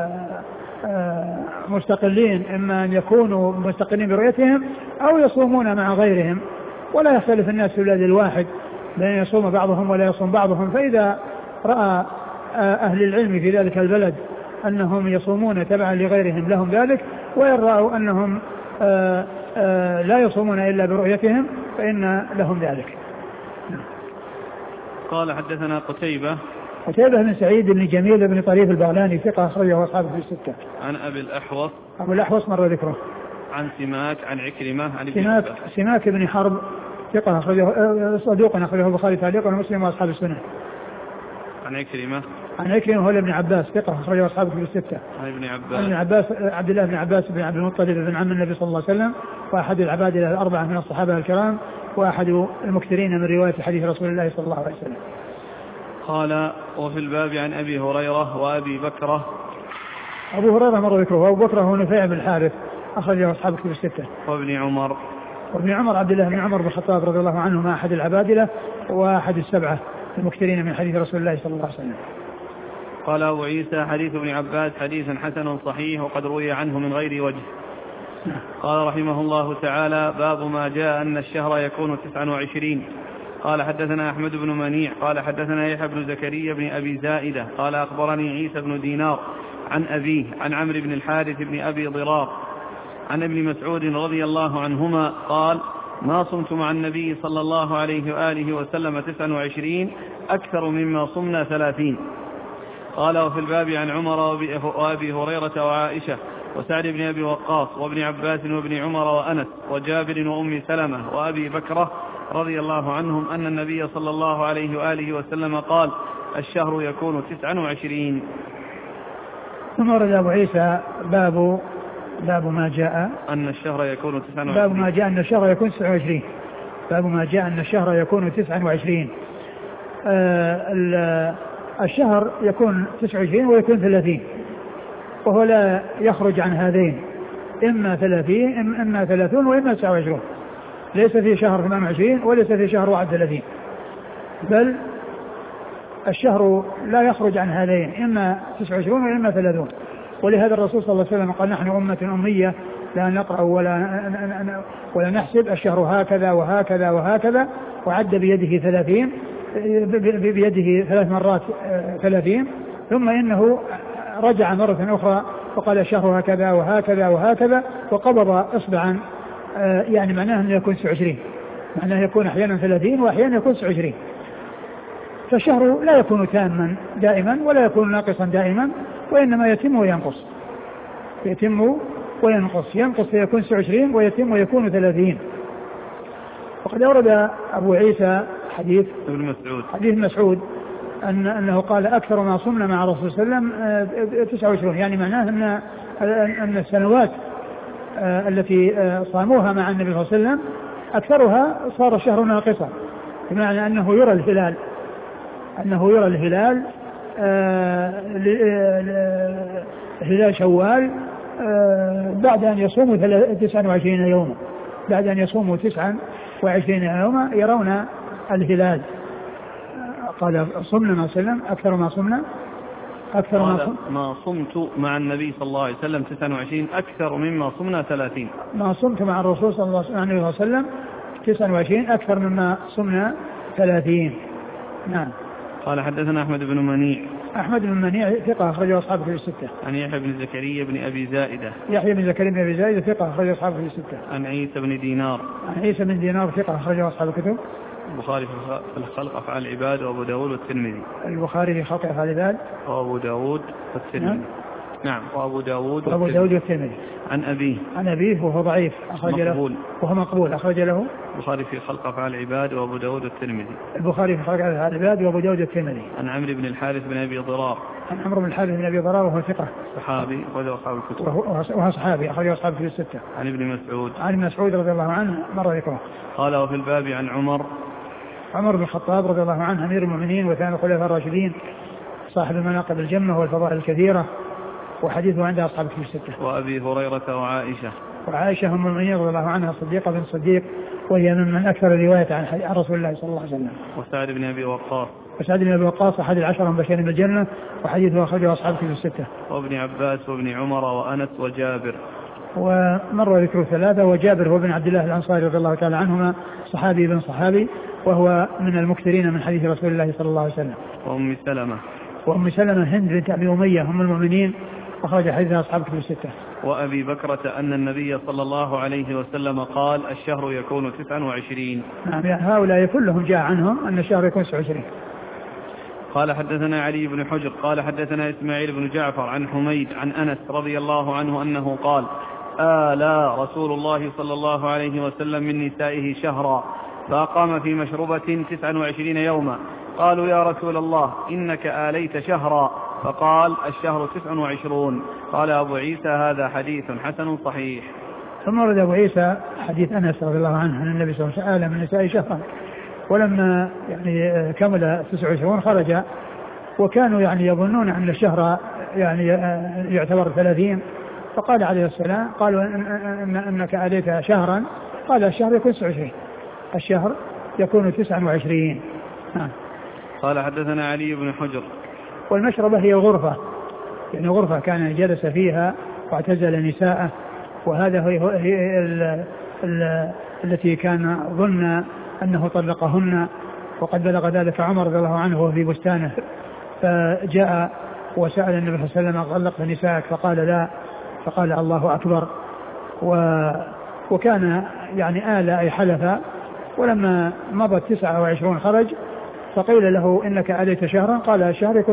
مستقلين، إما أن يكونوا مستقلين برؤيتهم أو يصومون مع غيرهم، ولا يختلف الناس في البلد الواحد بأن يصوم بعضهم ولا يصوم بعضهم. فإذا رأى أهل العلم في ذلك البلد أنهم يصومون تبعا لغيرهم لهم ذلك، وإن رأوا أنهم لا يصومون إلا برؤيتهم فإن لهم ذلك. قال حدثنا قتيبة بن سعيد بن جميل بن طريف البغلاني ثقة أخرجه أصحابه في الستة. عن أبي الأحوص مر ذكره. عن سماك عن عكرمة عن سماك بن حرب ثقة أخرجه صدوق أخرجه البخاري تعليقا ومسلم وأصحاب السنة. عن عكرمة هو ابن عباس ثقة أخرجه أصحابه في الستة. عن ابن عباس عبد الله بن عباس بن عبد المطلب بن عم النبي صلى الله عليه وسلم، وأحد العباد الأربعة من الصحابة الكرام، وأحد المكثرين من رواية حديث رسول الله صلى الله عليه وسلم. قال وفي الباب عن أبي هريرة وأبي بكرة. أبو هريرة مر ذكره، وأبو بكرة هو نفيع بن الحارث أخرجه أصحاب الكتب الستة. وابن عمر عبد الله بن عمر بن الخطاب رضي الله عنهما أحد العبادلة وأحد السبعة المكثرين من حديث رسول الله صلى الله عليه وسلم. قال أبو عيسى حديث ابن عباس حديث حسن صحيح وقد روي عنه من غير وجه. قال رحمه الله تعالى باب ما جاء أن الشهر يكون 29. قال حدثنا أحمد بن منيع قال حدثنا يحيى بن زكريا بن أبي زائدة قال أخبرني عيسى بن دينار عن أبيه عن عمرو بن الحارث بن أبي ضرار عن ابن مسعود رضي الله عنهما قال ما صمت مع النبي صلى الله عليه وآله وسلم 29 أكثر مما صمنا 30. قال وفي الباب عن عمر وأبي هريرة وعائشة وسعد بن أبي وقاص وابن عباس وابن عمر وأنس وجابر وأم سلمة وأبي بكرة رضي الله عنهم أن النبي صلى الله عليه وآله وسلم قال الشهر يكون 29. ثم ورد أبو عيسى باب ما جاء أن الشهر يكون 29. باب ما جاء أن الشهر يكون 29. باب ما جاء أن الشهر يكون 29. الشهر يكون 29 ويكون 30، وهو لا يخرج عن هذين، إما 30 وإما 29. ليس في شهر 28 وليس في شهر 31، بل الشهر لا يخرج عن هذين، إما 29 وإما 30. ولهذا الرسول صلى الله عليه وسلم قال نحن أمة أمية لا نقرأ ولا نحسب، الشهر هكذا وهكذا وهكذا، وعد بيده 30 بيده 3 مرات 30، ثم إنه رجع مرة أخرى وقال الشهر هكذا وهكذا وهكذا، وقبض إصبعا، يعني معناه أنه يكون 29، معناه يكون أحيانا 30 وأحيانا يكون 29. فالشهر لا يكون تاما دائما ولا يكون ناقصا دائما، وإنما يتم وينقص، ينقص فيكون 29 ويتم ويكون 30. وقد أورد أبو عيسى حديث مسعود أنه قال أكثر ما صمنا مع رسول صلى الله عليه وسلم 29، يعني معناه أن السنوات التي صاموها مع النبي صلى الله عليه وسلم أكثرها صار الشهر ناقصا، بمعنى أنه يرى الهلال هلال شوال بعد أن يصوموا 29 يوما، بعد أن يصوموا 29 يوما يرون الهلال. قال صمنا ما سلم أكثر ما صمت مع النبي صلى الله عليه وسلم 29 أكثر مما صمنا 30. ما صمت مع الرسول صلى الله عليه وسلم 29 أكثر مما صمنا 30. نعم. قال حدثنا أحمد بن منيع ثقة أخرجه أصحابه في الستة. عن يحيى بن زكريا بن أبي زائدة ثقة أخرجه أصحابه في الستة. عن عيسى بن دينار ثقة أخرجه أصحاب الكتب. البخاري في خلق أفعال العباد وأبو داود والترمذي. البخاري في خلق أفعال العباد وأبو داود والترمذي. نعم. وأبو داود والترمذي. عن أبيه وهو ضعيف وهو مقبول أخرج له البخاري في خلق أفعال العباد وأبو داود والترمذي. البخاري في خلق أفعال العباد وأبو داود والترمذي. عن عمرو بن الحارث بن أبي ضرار عن عمرو بن الحارث بن أبي ضرار وهو ثقة صحابي أخرجه أصحاب الكتب. وهو صحابي أخرجه أصحاب الكتب الستة. عن ابن مسعود. عن ابن مسعود رضي الله عنه مر ذكره. قال وفي الباب عن عمر بن الخطاب رضي الله عنه أمير المؤمنين وثاني الخلفاء الراشدين صاحب المناقب الجمة والفضائل الكثيرة وحديثه عند أصحاب الكتب الستة. وأبي هريرة وعائشة أم المؤمنين رضي الله عنها صديقة بن صديق وهي من أكثر رواية عن رسول الله صلى الله عليه وسلم. وسعد بن أبي وقاص أحد العشرة المبشرين بالجنة وحديثه أخرجه أصحاب الكتب الستة. وابن عباس وابن عمر وأنس وجابر. ومر ذكر ثلاثة. وجابر هو بن عبد الله الأنصاري رضي الله تعالى عنهما صحابي بن صحابي وهو من المكثرين من حديث رسول الله صلى الله عليه وسلم. وأم سلمة هند بنت أبي أمية هم المؤمنين أخرج حديثها أصحاب الكتب الستة. وأبي بكرة أن النبي صلى الله عليه وسلم قال الشهر يكون 29. نعم هؤلاء كلهم جاء عنهم أن الشهر يكون 29. قال حدثنا علي بن حجر قال حدثنا إسماعيل بن جعفر عن حميد عن أنس رضي الله عنه أنه قال آلى رسول الله صلى الله عليه وسلم من نسائه شهرا فأقام في مشربة 29 يوما. قالوا يا رسول الله إنك آليت شهرا فقال الشهر 29. قال أبو عيسى هذا حديث حسن صحيح. ثم ورد أبو عيسى حديث أنس رضي الله عنه أن النبي صلى الله عليه وسلم آلى من نسائه شهرا ولما يعني كمل 29 خرج وكانوا يعني يظنون أن الشهر يعني يعتبر 30 فقال عليه السلام قالوا إنك آليت شهرا قال الشهر يكون 29 الشهر يكون 29. قال حدثنا علي بن حجر. والمشربة هي غرفة يعني غرفة كان جلس فيها واعتزل نساءه وهذا هي التي كان ظن أنه طلقهن وقد بلغ ذلك عمر رضي الله عنه وهو في بستانه فجاء وسأل النبي صلى الله عليه وسلم طلقت نساءك فقال لا فقال الله أكبر وكان يعني آل أي حلف ولما مضت 29 خرج فقيل له إنك آليت شهرا قال الشهر يكون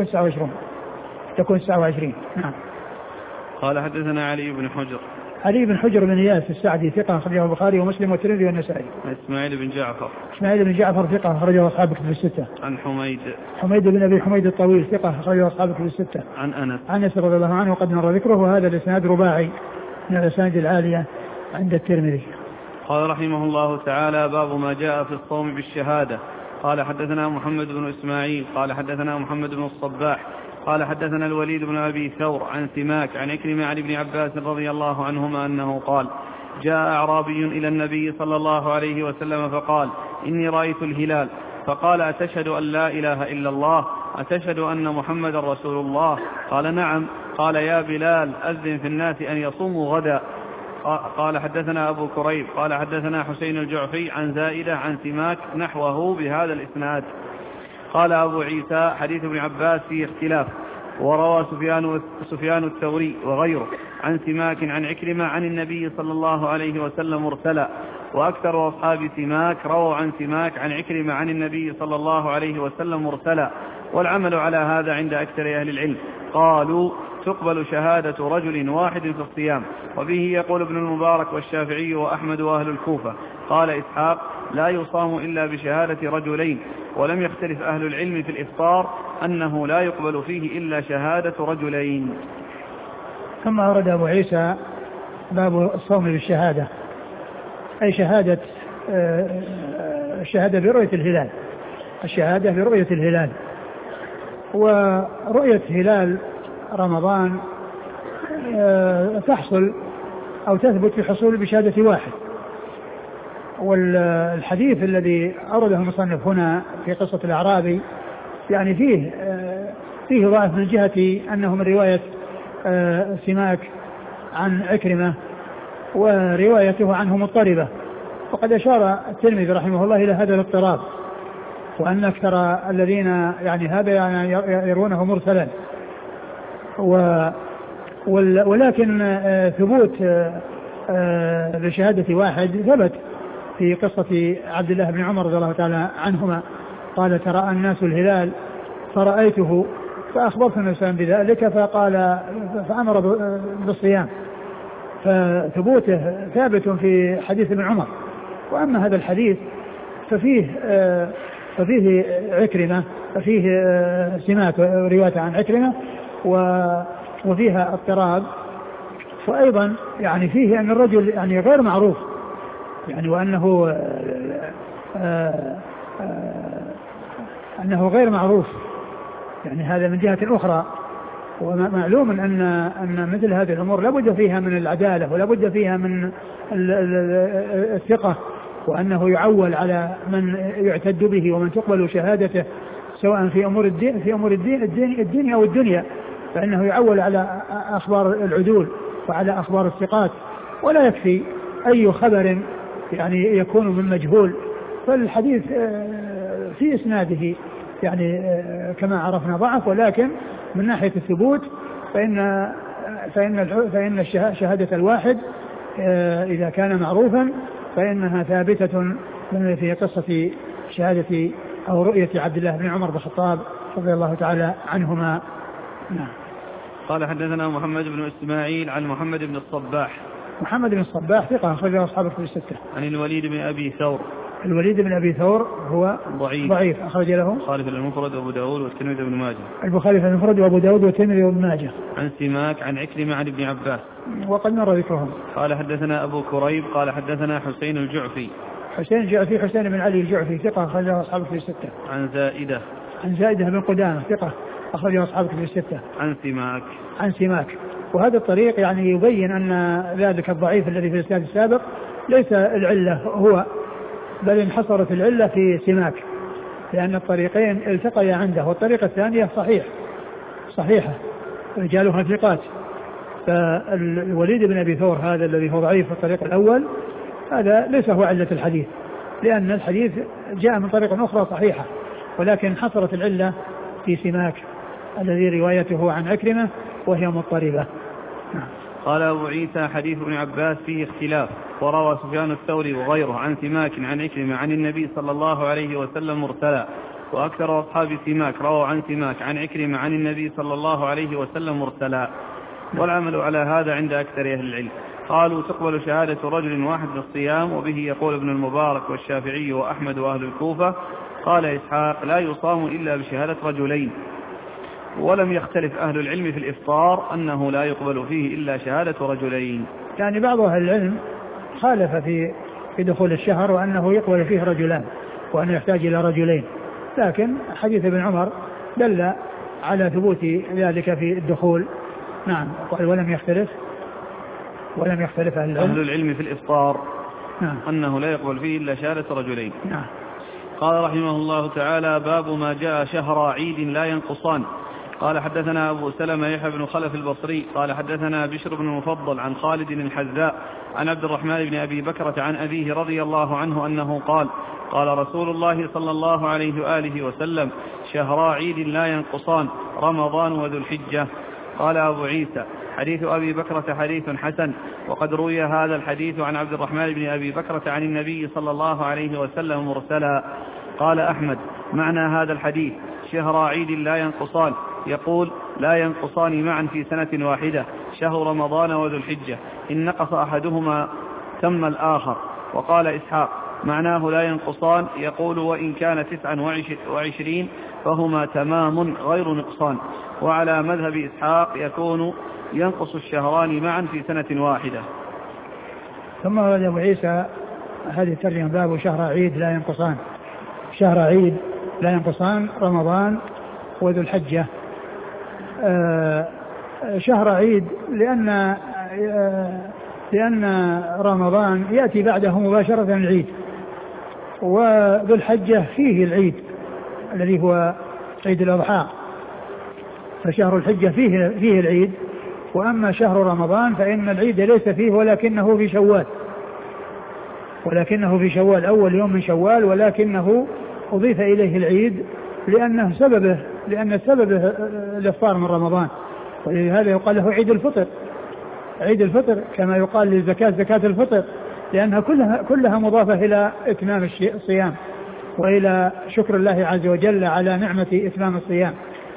29. نعم. قال حدثنا علي بن حجر بن إياس السعدي ثقة أخرجه البخاري ومسلم والترمذي والنسائي. إسماعيل بن جعفر ثقة أخرجه أصحاب الكتب الستة. عن حميد بن أبي حميد الطويل ثقة أخرجه أصحاب الكتب الستة. عن أنس رضي الله عنه وقد مر ذكره وهذا الإسناد رباعي من الأسانيد العالية عند الترمذي. قال رحمه الله تعالى باب ما جاء في الصوم بالشهادة. قال حدثنا محمد بن إسماعيل قال حدثنا محمد بن الصباح قال حدثنا الوليد بن أبي ثور عن سماك عن عكرمة عن ابن عباس رضي الله عنهما أنه قال جاء أعرابي إلى النبي صلى الله عليه وسلم فقال إني رأيت الهلال فقال أتشهد أن لا إله إلا الله أتشهد أن محمد رسول الله قال نعم قال يا بلال أذن في الناس أن يصوموا غدا. قال حدثنا أبو كريب قال حدثنا حسين الجعفي عن زائدة عن سماك نحوه بهذا الإسناد. قال أبو عيسى حديث ابن عباس فيه اختلاف وروى سفيان الثوري وغيره عن سماك عن عكرمة عن النبي صلى الله عليه وسلم مرسلا وأكثر أصحاب سماك رووا عن سماك عن عكرمة عن النبي صلى الله عليه وسلم مرسلا والعمل على هذا عند أكثر أهل العلم. قالوا تقبل شهادة رجل واحد في الصيام وبه يقول ابن المبارك والشافعي وأحمد وأهل الكوفة. قال إسحاق لا يصام إلا بشهادة رجلين ولم يختلف أهل العلم في الإفطار أنه لا يقبل فيه إلا شهادة رجلين. ثم أورد أبو عيسى باب الصوم بالشهادة أي شهادة الشهادة برؤية الهلال الشهادة برؤية الهلال. ورؤية هلال رمضان تحصل أو تثبت في حصول بشهادة واحد. والحديث الذي أورده المصنف هنا في قصة الأعرابي يعني فيه ضعف من جهة أنه من رواية سماك عن عكرمة وروايته عنه مضطربة وقد أشار الترمذي رحمه الله إلى هذا الاضطراب وأن أكثر الذين يعني هذا يعني يرونه مرسلا ولكن ثبوت بشهادة واحد ثبت في قصة عبد الله بن عمر رضي الله تعالى عنهما قال ترى الناس الهلال فرأيته فأخبرت النبي صلى الله عليه وسلم بذلك فأمر بالصيام فثبوته ثابت في حديث ابن عمر. وأما هذا الحديث ففيه عكرمة ففيه سماك رواية عن عكرمة وفيها اضطراب. وأيضا يعني فيه أن الرجل يعني غير معروف يعني وأنه أنه غير معروف يعني هذا من جهة أخرى. ومعلوم أن مثل هذه الأمور لابد فيها من العدالة ولابد فيها من الثقة وأنه يعول على من يعتد به ومن تقبل شهادته سواء في أمور الدين أو الدنيا فإنه يعول على أخبار العدول وعلى أخبار الثقات ولا يكفي أي خبر يعني يكون من مجهول. فالحديث في إسناده يعني كما عرفنا ضعف ولكن من ناحية الثبوت فإن شهادة الواحد إذا كان معروفا فإنها ثابتة في قصة شهادة أو رؤية عبد الله بن عمر بن الخطاب رضي الله تعالى عنهما. نعم. قال حدثنا محمد بن إسماعيل عن محمد بن الصباح. محمد بن الصباح ثقة أخرجه أصحاب الكتب الستة. عن الوليد بن أبي ثور. الوليد بن أبي ثور هو ضعيف أخرج له البخاري في المفرد وأبو داود والترمذي وابن ماجه. البخاري في المفرد وأبو داود والترمذي وابن ماجه. عن سماك عن عكرمة عن ابن عباس وقد مر ذكرهم. قال حدثنا أبو كريب قال حدثنا حسين الجعفي. حسين بن علي الجعفي ثقة أخرجه أصحاب الكتب الستة. عن زائدة بن قدامة ثقة أخرجه أصحاب الكتب الستة. عن سماك. وهذا الطريق يعني يبين أن ذلك الضعيف الذي في الإسناد السابق ليس العلة هو بل انحصرت العلة في سماك لأن الطريقين التقيا عنده والطريقة الثانية صحيحة رجالها ثقات. فالوليد بن أبي ثور هذا الذي هو ضعيف في الطريق الأول هذا ليس هو علة الحديث لأن الحديث جاء من طريق أخرى صحيحة ولكن حصرت العلة في سماك الذي روايته عن عكرمة وهي مضطربة. قال أبو عيسى حديث ابن عباس فيه اختلاف وروى سفيان الثوري وغيره عن سماك عن عكرمة عن النبي صلى الله عليه وسلم مرسلا وأكثر أصحاب سماك رووا عن سماك عن عكرمة عن النبي صلى الله عليه وسلم مرسلا والعمل على هذا عند أكثر أهل العلم. قالوا تقبل شهادة رجل واحد بالصيام وبه يقول ابن المبارك والشافعي وأحمد وأهل الكوفة. قال إسحاق لا يصام إلا بشهادة رجلين ولم يختلف أهل العلم في الإفطار أنه لا يقبل فيه إلا شهادة رجلين. يعني بعض أهل العلم خالف في دخول الشهر وأنه يقبل فيه رجلان وأنه يحتاج إلى رجلين لكن حديث ابن عمر دل على ثبوت ذلك في الدخول. نعم. ولم يختلف أهل العلم في الإفطار نعم. أنه لا يقبل فيه إلا شهادة رجلين. نعم. قال رحمه الله تعالى باب ما جاء شهر عيد لا ينقصان. قال حدثنا أبو سلمة يحيى بن خلف البصري قال حدثنا بشر بن المفضل عن خالد الحذاء عن عبد الرحمن بن أبي بكرة عن أبيه رضي الله عنه أنه قال قال رسول الله صلى الله عليه وآله وسلم شهر عيد لا ينقصان رمضان وذو الحجة. قال أبو عيسى حديث أبي بكرة حديث حسن وقد روي هذا الحديث عن عبد الرحمن بن أبي بكرة عن النبي صلى الله عليه وسلم مرسلا. قال أحمد معنى هذا الحديث شهر عيد لا ينقصان يقول لا ينقصان معا في سنة واحدة شهر رمضان وذو الحجة إن نقص أحدهما تم الآخر. وقال إسحاق معناه لا ينقصان يقول وإن كان 29 فهما تمام غير نقصان. وعلى مذهب إسحاق يكون ينقص الشهران معا في سنة واحدة. ثم ورد أبو عيسى هذه الترجمة باب شهر عيد لا ينقصان. شهر عيد لا ينقصان رمضان وذو الحجة. شهر عيد لأن رمضان يأتي بعده مباشرة العيد وذو الحجة فيه العيد الذي هو عيد الأضحى فشهر الحجة فيه العيد. وأما شهر رمضان فإن العيد ليس فيه ولكنه في شوال أول يوم من شوال ولكنه أضيف إليه العيد لأن سببه الإفطار من رمضان ولهذا يقال له عيد الفطر كما يقال للزكاة زكاة الفطر لأنها كلها مضافة إلى إتمام الصيام وإلى شكر الله عز وجل على نعمة إتمام الصيام.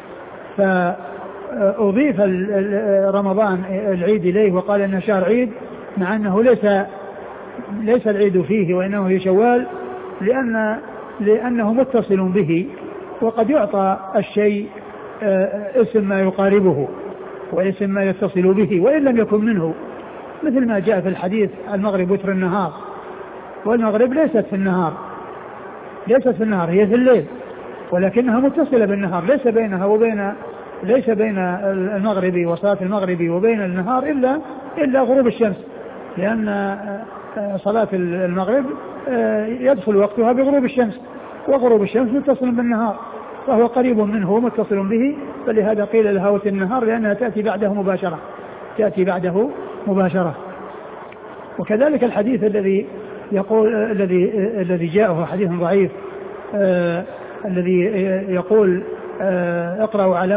فأضيف رمضان العيد إليه وقال إنه شهر عيد مع أنه ليس العيد فيه وإنه في شوال لأنه متصل به وقد يعطى الشيء اسم ما يقاربه واسم ما يتصل به وإن لم يكن منه، مثل ما جاء في الحديث المغرب وتر النهار، والمغرب ليست في النهار هي في الليل، ولكنها متصلة بالنهار، ليس بين المغرب وصلاة المغرب وبين النهار إلا غروب الشمس، لأن صلاة المغرب يدخل وقتها بغروب الشمس، وغروب الشمس متصل بالنهار فهو قريب منه ومتصل به، فلهذا قيل لها وتر النهار لأنها تأتي بعده مباشرة. وكذلك الحديث الذي يقول الذي جاءه حديث ضعيف الذي يقول اقرأوا على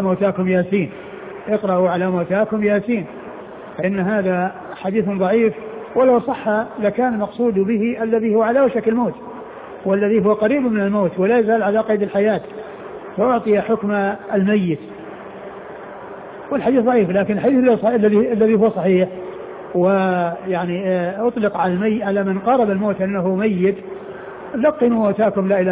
موتاكم ياسين، فإن هذا حديث ضعيف، ولو صح لكان المقصود به الذي هو على وشك الموت والذي هو قريب من الموت ولا يزال على قيد الحياة، فأعطي حكم الميت، والحديث ضعيف. لكن الحديث الذي هو صحيح ويعني أطلق على من قارب الموت أنه ميت: لقنوا موتاكم لا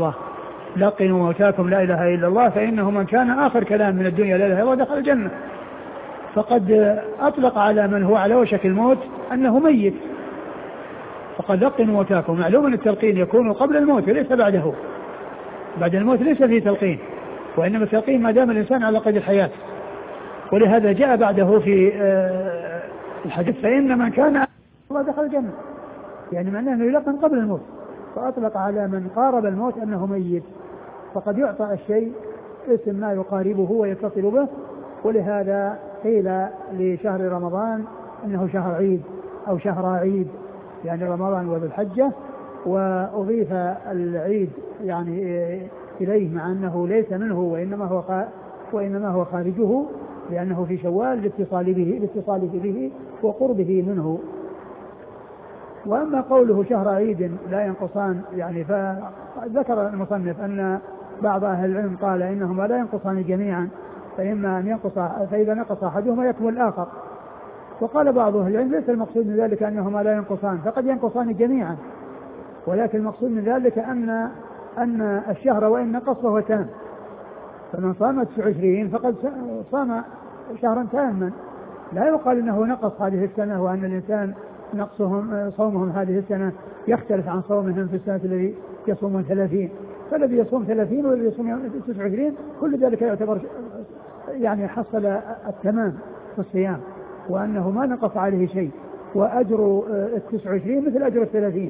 إله إلا الله فإنه من كان آخر كلام من الدنيا لا إله إلا الله دخل الجنة. فقد أطلق على من هو على وشك الموت أنه ميت، فقد لقنوا موتاكم. معلوم أن التلقين يكون قبل الموت وليس بعده، بعد الموت ليس فيه تلقين، وإنما التلقين ما دام الإنسان على قيد الحياة. ولهذا جاء بعده في الحديث: فإن من كان الله دخل الجنة، يعني معناه أنه يلقن قبل الموت، فأطلق على من قارب الموت أنه ميت. فقد يعطى الشيء اسم ما يقاربه ويتصل به، ولهذا قيل لشهر رمضان أنه شهر عيد أو شهر عيد، يعني رمضان وذو الحجة، وأضيف العيد يعني إليه مع أنه ليس منه وإنما هو خارجه، لأنه في شوال لاتصاله به وقربه منه. وأما قوله شهر عيد لا ينقصان، يعني فذكر المصنف أن بعض أهل العلم قال إنهما لا ينقصان جميعا، فإما أن ينقص، فإذا نقص أحدهما يكمل الآخر. وقال بعض أهل العلم ليس المقصود من ذلك أنهما لا ينقصان، فقد ينقصان جميعا، ولكن المقصود من ذلك أن الشهر وإن نقص فهو تام، فمن صام 29 فقد صام شهرا تاما. لا يقال انه نقص هذه السنة وان الانسان نقصهم صومهم هذه السنة يختلف عن صومهم في السنة الذي يصومون 30، فالذي يصوم 30 والذي يصوم 29 كل ذلك يعتبر يعني حصل التمام في الصيام، وانه ما نقص عليه شيء، واجر 29 مثل اجر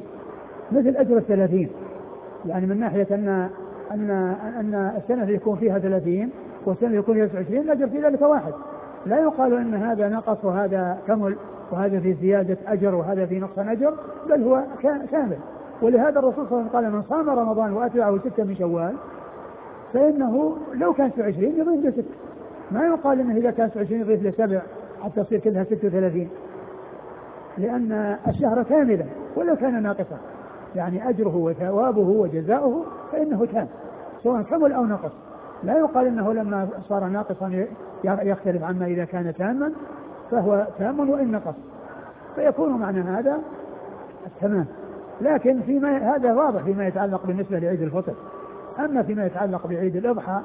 30 يعني من ناحية أن السنة اللي يكون فيها 30 والسنة اللي يكون فيها 29 الأجر في ذلك واحد. لا يقال أن هذا نقص وهذا كمل وهذا في زيادة أجر وهذا في نقص أجر، بل هو كامل. ولهذا الرسول صلى الله عليه وسلم قال: من صام رمضان وأتبعه 6 من شوال فإنه لو كان 29 يضيف له 6. ما يقال أنه إذا كان 29 يضيف له 7 حتى تصير كلها 36، لأن الشهر كاملا ولو كان ناقصا، يعني أجره وثوابه وجزاؤه فإنه تام سواء كمل أو نقص. لا يقال إنه لما صار ناقصا يختلف عما إذا كان تاما، فهو تام وإن نقص، فيكون معنى هذا التمام. لكن هذا واضح فيما يتعلق بالنسبة لعيد الفطر. أما فيما يتعلق بعيد الأضحى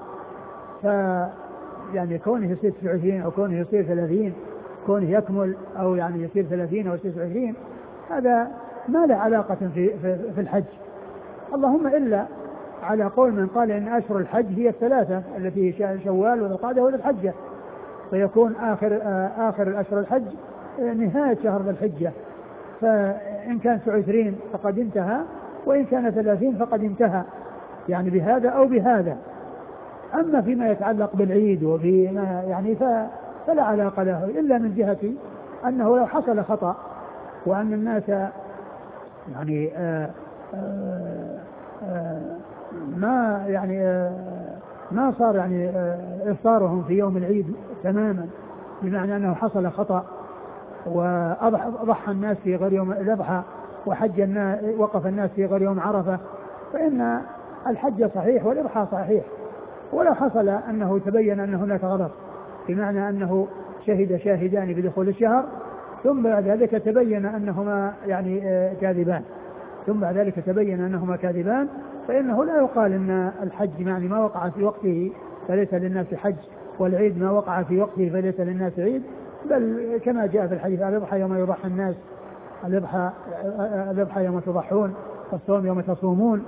يعني كونه يصير 29 أو كونه يصير 30، كونه يكمل أو يعني يصير 30 أو يصير 29، هذا ما له علاقة في الحج، اللهم إلا على قول من قال إن أشهر الحج هي الثلاثة التي شوال وذو القعدة وذو الحجة، فيكون آخر الأشهر الحج نهاية شهر ذو الحجة، فإن كان 29 فقد انتهى، وإن كان 30 فقد انتهى، يعني بهذا أو بهذا. أما فيما يتعلق بالعيد وفيما يعني فلا علاقة له، إلا من جهة أنه لو حصل خطأ وأن الناس يعني ما صار يعني إفطارهم في يوم العيد تماما، بمعنى أنه حصل خطأ وأضحى الناس في غير يوم الأضحى وقف الناس في غير يوم عرفة، فإن الحج صحيح والإضحى صحيح. ولو حصل أنه تبين أن هناك غلط، بمعنى أنه شهد شاهدان بدخول الشهر ثم بعد ذلك تبين أنهما يعني كاذبان، فإنه لا يقال أن الحج يعني ما وقع في وقته فليس للناس حج، والعيد ما وقع في وقته فليس للناس عيد، بل كما جاء في الحديث الأضحى يوم يضحى الناس، الأضحى يوم تضحون، والصوم يوم تصومون.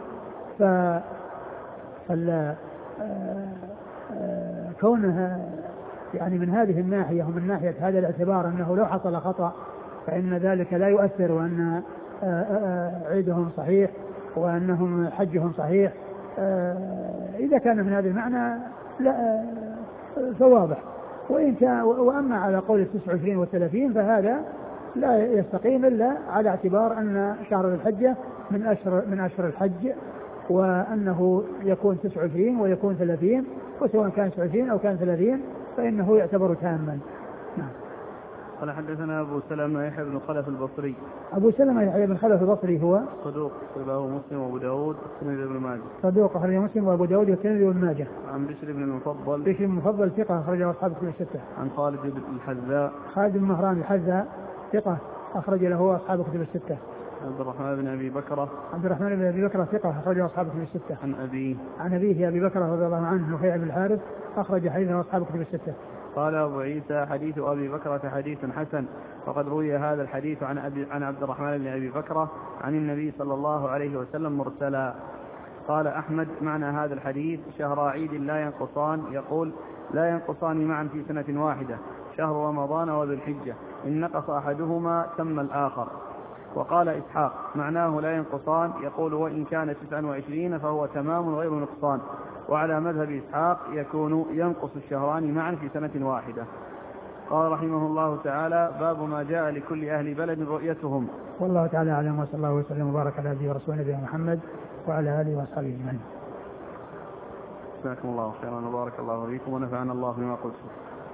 كونها يعني من هذه الناحية ومن ناحية هذا الاعتبار أنه لو حصل خطأ فإن ذلك لا يؤثر، وأن عيدهم صحيح وأنهم حجهم صحيح، إذا كان من هذا المعنى لا فواضح. وأما على قول 29 و30 فهذا لا يستقيم إلا على اعتبار أن شهر الحجة من أشهر الحج، وأنه يكون 29 ويكون 30، وسواء كان 29 أو كان 30 فإنه يعتبر تاما. نعم. قال حدثنا أبو سلمة يحيى بن خلف البصري. أبو سلمة يحيى بن خلف البصري هو صدوق، أخرجه مسلم وأبو داود والترمذي وابن ماجه. صدوق، أخرجه مسلم وأبو داود والترمذي وابن ماجه. عن بشر بن المفضل. بشر بن المفضل ثقة، أخرجه أصحاب الكتب الستة. عن خالد بن الحذاء. خالد بن مهران الحذاء ثقة، أخرج له أصحاب الكتب الستة. عبد الرحمن بن أبي بكرة. عبد الرحمن بن أبي بكرة ثقة، أخرجه أصحاب الكتب الستة. عن أبيه أبي بكرة رضي الله عنه نفيع بن الحارث، أخرج حديثه أصحاب الكتب الستة. قال أبو عيسى حديث أبي بكرة حديث حسن، وقد روي هذا الحديث عن عبد الرحمن بن أبي بكرة عن النبي صلى الله عليه وسلم مرسلا. قال أحمد معنى هذا الحديث شهر عيد لا ينقصان، يقول لا ينقصان معا في سنة واحدة، شهر رمضان وذو الحجة، إن نقص أحدهما تم الآخر. وقال إسحاق معناه لا ينقصان، يقول وإن كان 29 فهو تمام غير نقصان. وعلى مذهب إسحاق يكون ينقص الشهران معا في سنة واحدة. قال رحمه الله تعالى باب ما جاء لكل أهل بلد رؤيتهم. والله تعالى أعلم، وصلى الله وسلم وبارك على عبده ورسوله نبينا محمد وعلى آله وأصحابه أجمعين. جزاكم الله خيرا وبارك الله فيكم ونفعنا الله بما قلتم.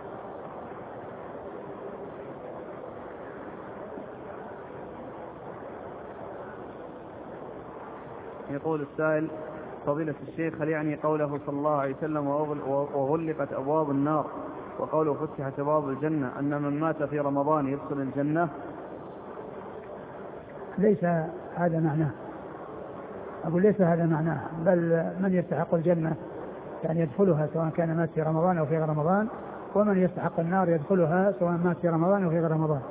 يقول السائل فضيلة الشيخ هل يعني قوله صلى الله عليه وسلم وغلقت أبواب النار وقوله فتحت أبواب الجنة أن من مات في رمضان يدخل الجنة؟ ليس هذا معناه، أقول ليس هذا معناه، بل من يستحق الجنة يعني يدخلها سواء كان مات في رمضان أو في غير رمضان، ومن يستحق النار يدخلها سواء مات في رمضان أو في غير رمضان.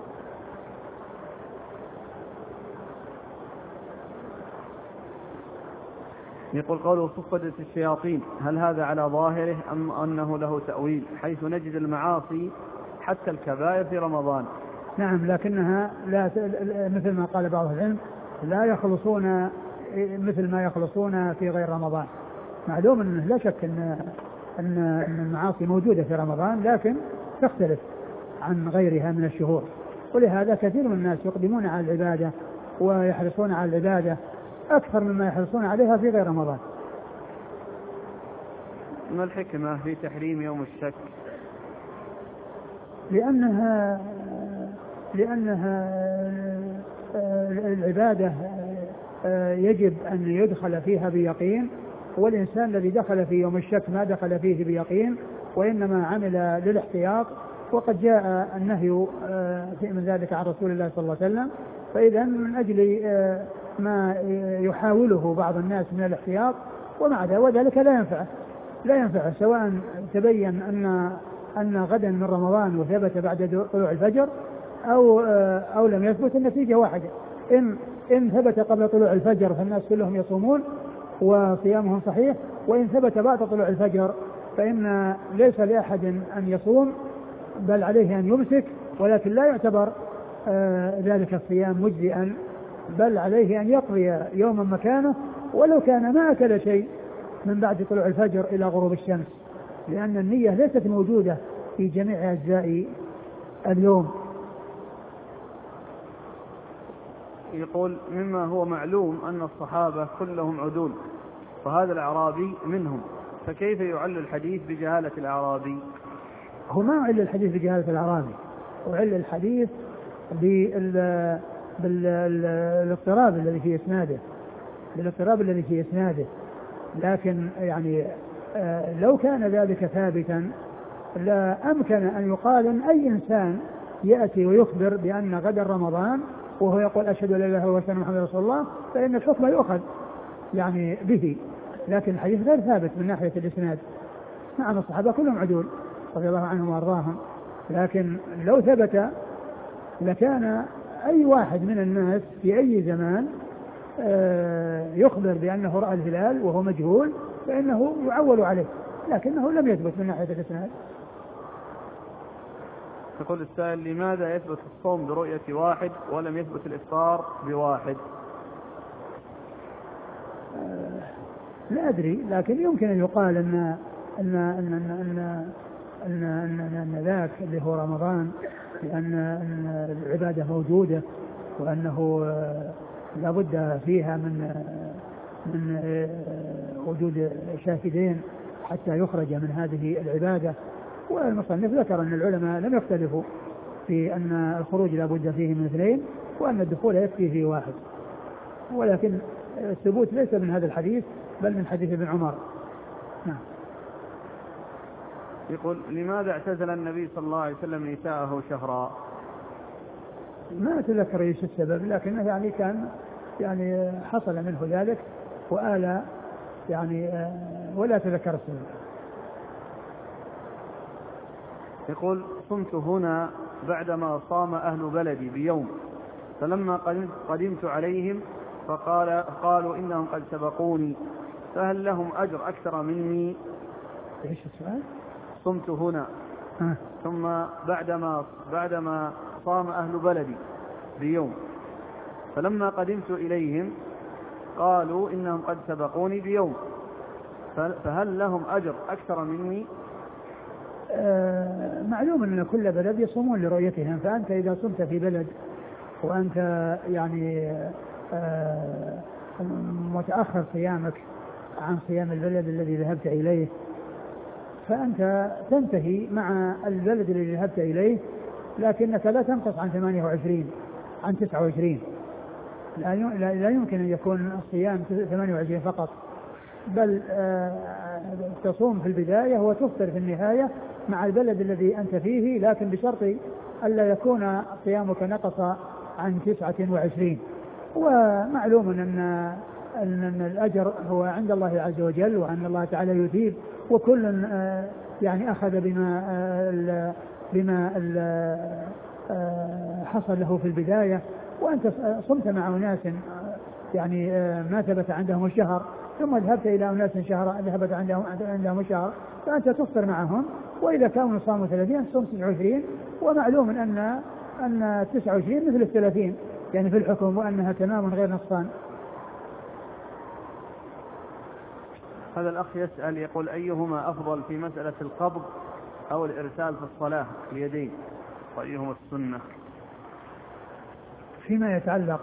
يقول قوله صفدت الشياطين هل هذا على ظاهره أم أنه له تأويل، حيث نجد المعاصي حتى الكبائر في رمضان؟ نعم، لكنها لا مثل ما قال بعض العلم لا يخلصون مثل ما يخلصون في غير رمضان. معلوم أنه لا شك أن المعاصي موجودة في رمضان، لكن تختلف عن غيرها من الشهور، ولهذا كثير من الناس يقدمون على العبادة ويحرصون على العبادة أكثر مما يحرصون عليها في غير رمضان. ما الحكمة في تحريم يوم الشك؟ لأنها العبادة يجب أن يدخل فيها بيقين، والإنسان الذي دخل في يوم الشك ما دخل فيه بيقين وإنما عمل للاحتياط، وقد جاء النهي من ذلك عن رسول الله صلى الله عليه وسلم. فإذا من أجل ما يحاوله بعض الناس من الاحتياط وذلك لا ينفع سواء تبين أن غدا من رمضان وثبت بعد طلوع الفجر أو لم يثبت، النتيجة واحدة. إن ثبت قبل طلوع الفجر فالناس كلهم يصومون وصيامهم صحيح، وإن ثبت بعد طلوع الفجر فإن ليس لأحد أن يصوم بل عليه أن يمسك، ولكن لا يعتبر ذلك الصيام مجزئا، بل عليه أن يقضي يوما مكانه ولو كان ما أكل شيء من بعد طلوع الفجر إلى غروب الشمس، لأن النية ليست موجودة في جميع أجزاء اليوم. يقول مما هو معلوم أن الصحابة كلهم عدول وهذا الأعرابي منهم، فكيف يعل الحديث بجهالة الأعرابي؟ هو ما علل الحديث بجهالة الأعرابي، وعل الحديث بالاضطراب الذي في إسناده، لكن يعني لو كان ذلك ثابتا لا أمكن أن يقال أن أي إنسان يأتي ويخبر بأن غدا رمضان وهو يقول أشهد أن لا إله إلا الله وأشهد أن محمدا رسول الله، فإن الحكم يؤخذ يعني به، لكن الحديث غير ثابت من ناحية الإسناد. نعم الصحابة كلهم عدول رضي الله عنهم وارضاهم، لكن لو ثبت لكان أي واحد من الناس في أي زمان يخبر بأنه رأى الهلال وهو مجهول فإنه يعول عليه، لكنه لم يثبت من ناحية الإسناد. يقول السائل: لماذا يثبت الصوم برؤية واحد ولم يثبت الإفطار بواحد؟ لا أدري، لكن يمكن أن يقال أن ذاك اللي هو رمضان لأن العبادة موجودة وأنه لا بد فيها من وجود شاهدين حتى يخرج من هذه العبادة. والمصنف ذكر أن العلماء لم يختلفوا في أن الخروج لا بد فيه من اثنين وأن الدخول يكفي فيه واحد، ولكن الثبوت ليس من هذا الحديث بل من حديث ابن عمر. نعم. يقول: لماذا اعتزل النبي صلى الله عليه وسلم نساءه شهرا؟ ما أتذكر ايش السبب، لكنه يعني كان يعني حصل منه ذلك وآل يعني ولا أتذكر السبب. يقول: صمت هنا بعدما صام أهل بلدي بيوم، فلما قدمت عليهم قالوا إنهم قد سبقوني، فهل لهم أجر أكثر مني؟ ايش السؤال؟ صمت هنا ثم بعدما صام أهل بلدي بيوم، فلما قدمت إليهم قالوا إنهم قد سبقوني بيوم، فهل لهم أجر أكثر مني؟ معلوم أن كل بلد يصومون لرؤيتهم، فأنت إذا صمت في بلد وأنت يعني متأخر صيامك عن صيام البلد الذي ذهبت إليه، فأنت تنتهي مع البلد الذي ذهبت إليه، لكنك لا تنقص عن 28 عن 29. لا يمكن أن يكون الصيام 28 فقط، بل تصوم في البداية وتفطر في النهاية مع البلد الذي أنت فيه، لكن بشرط ألا يكون صيامك نقص عن 29. ومعلوم أن الأجر هو عند الله عز وجل، وأن الله تعالى يثيب، وكل يعني أخذ بما حصل له في البداية. وأنت صمت مع أناس يعني ما ثبت عندهم الشهر، ثم ذهبت إلى أناس ذهبت عندهم الشهر، فأنت تفطر معهم، وإذا كانوا صاموا 30 صوم 29. ومعلوم أن 29 مثل 30 يعني في الحكم، وأنها تمام غير نقصان. هذا الأخ يسأل يقول: أيهما أفضل في مسألة القبض أو الإرسال في الصلاة اليدين، وأيهما السنة؟ فيما يتعلق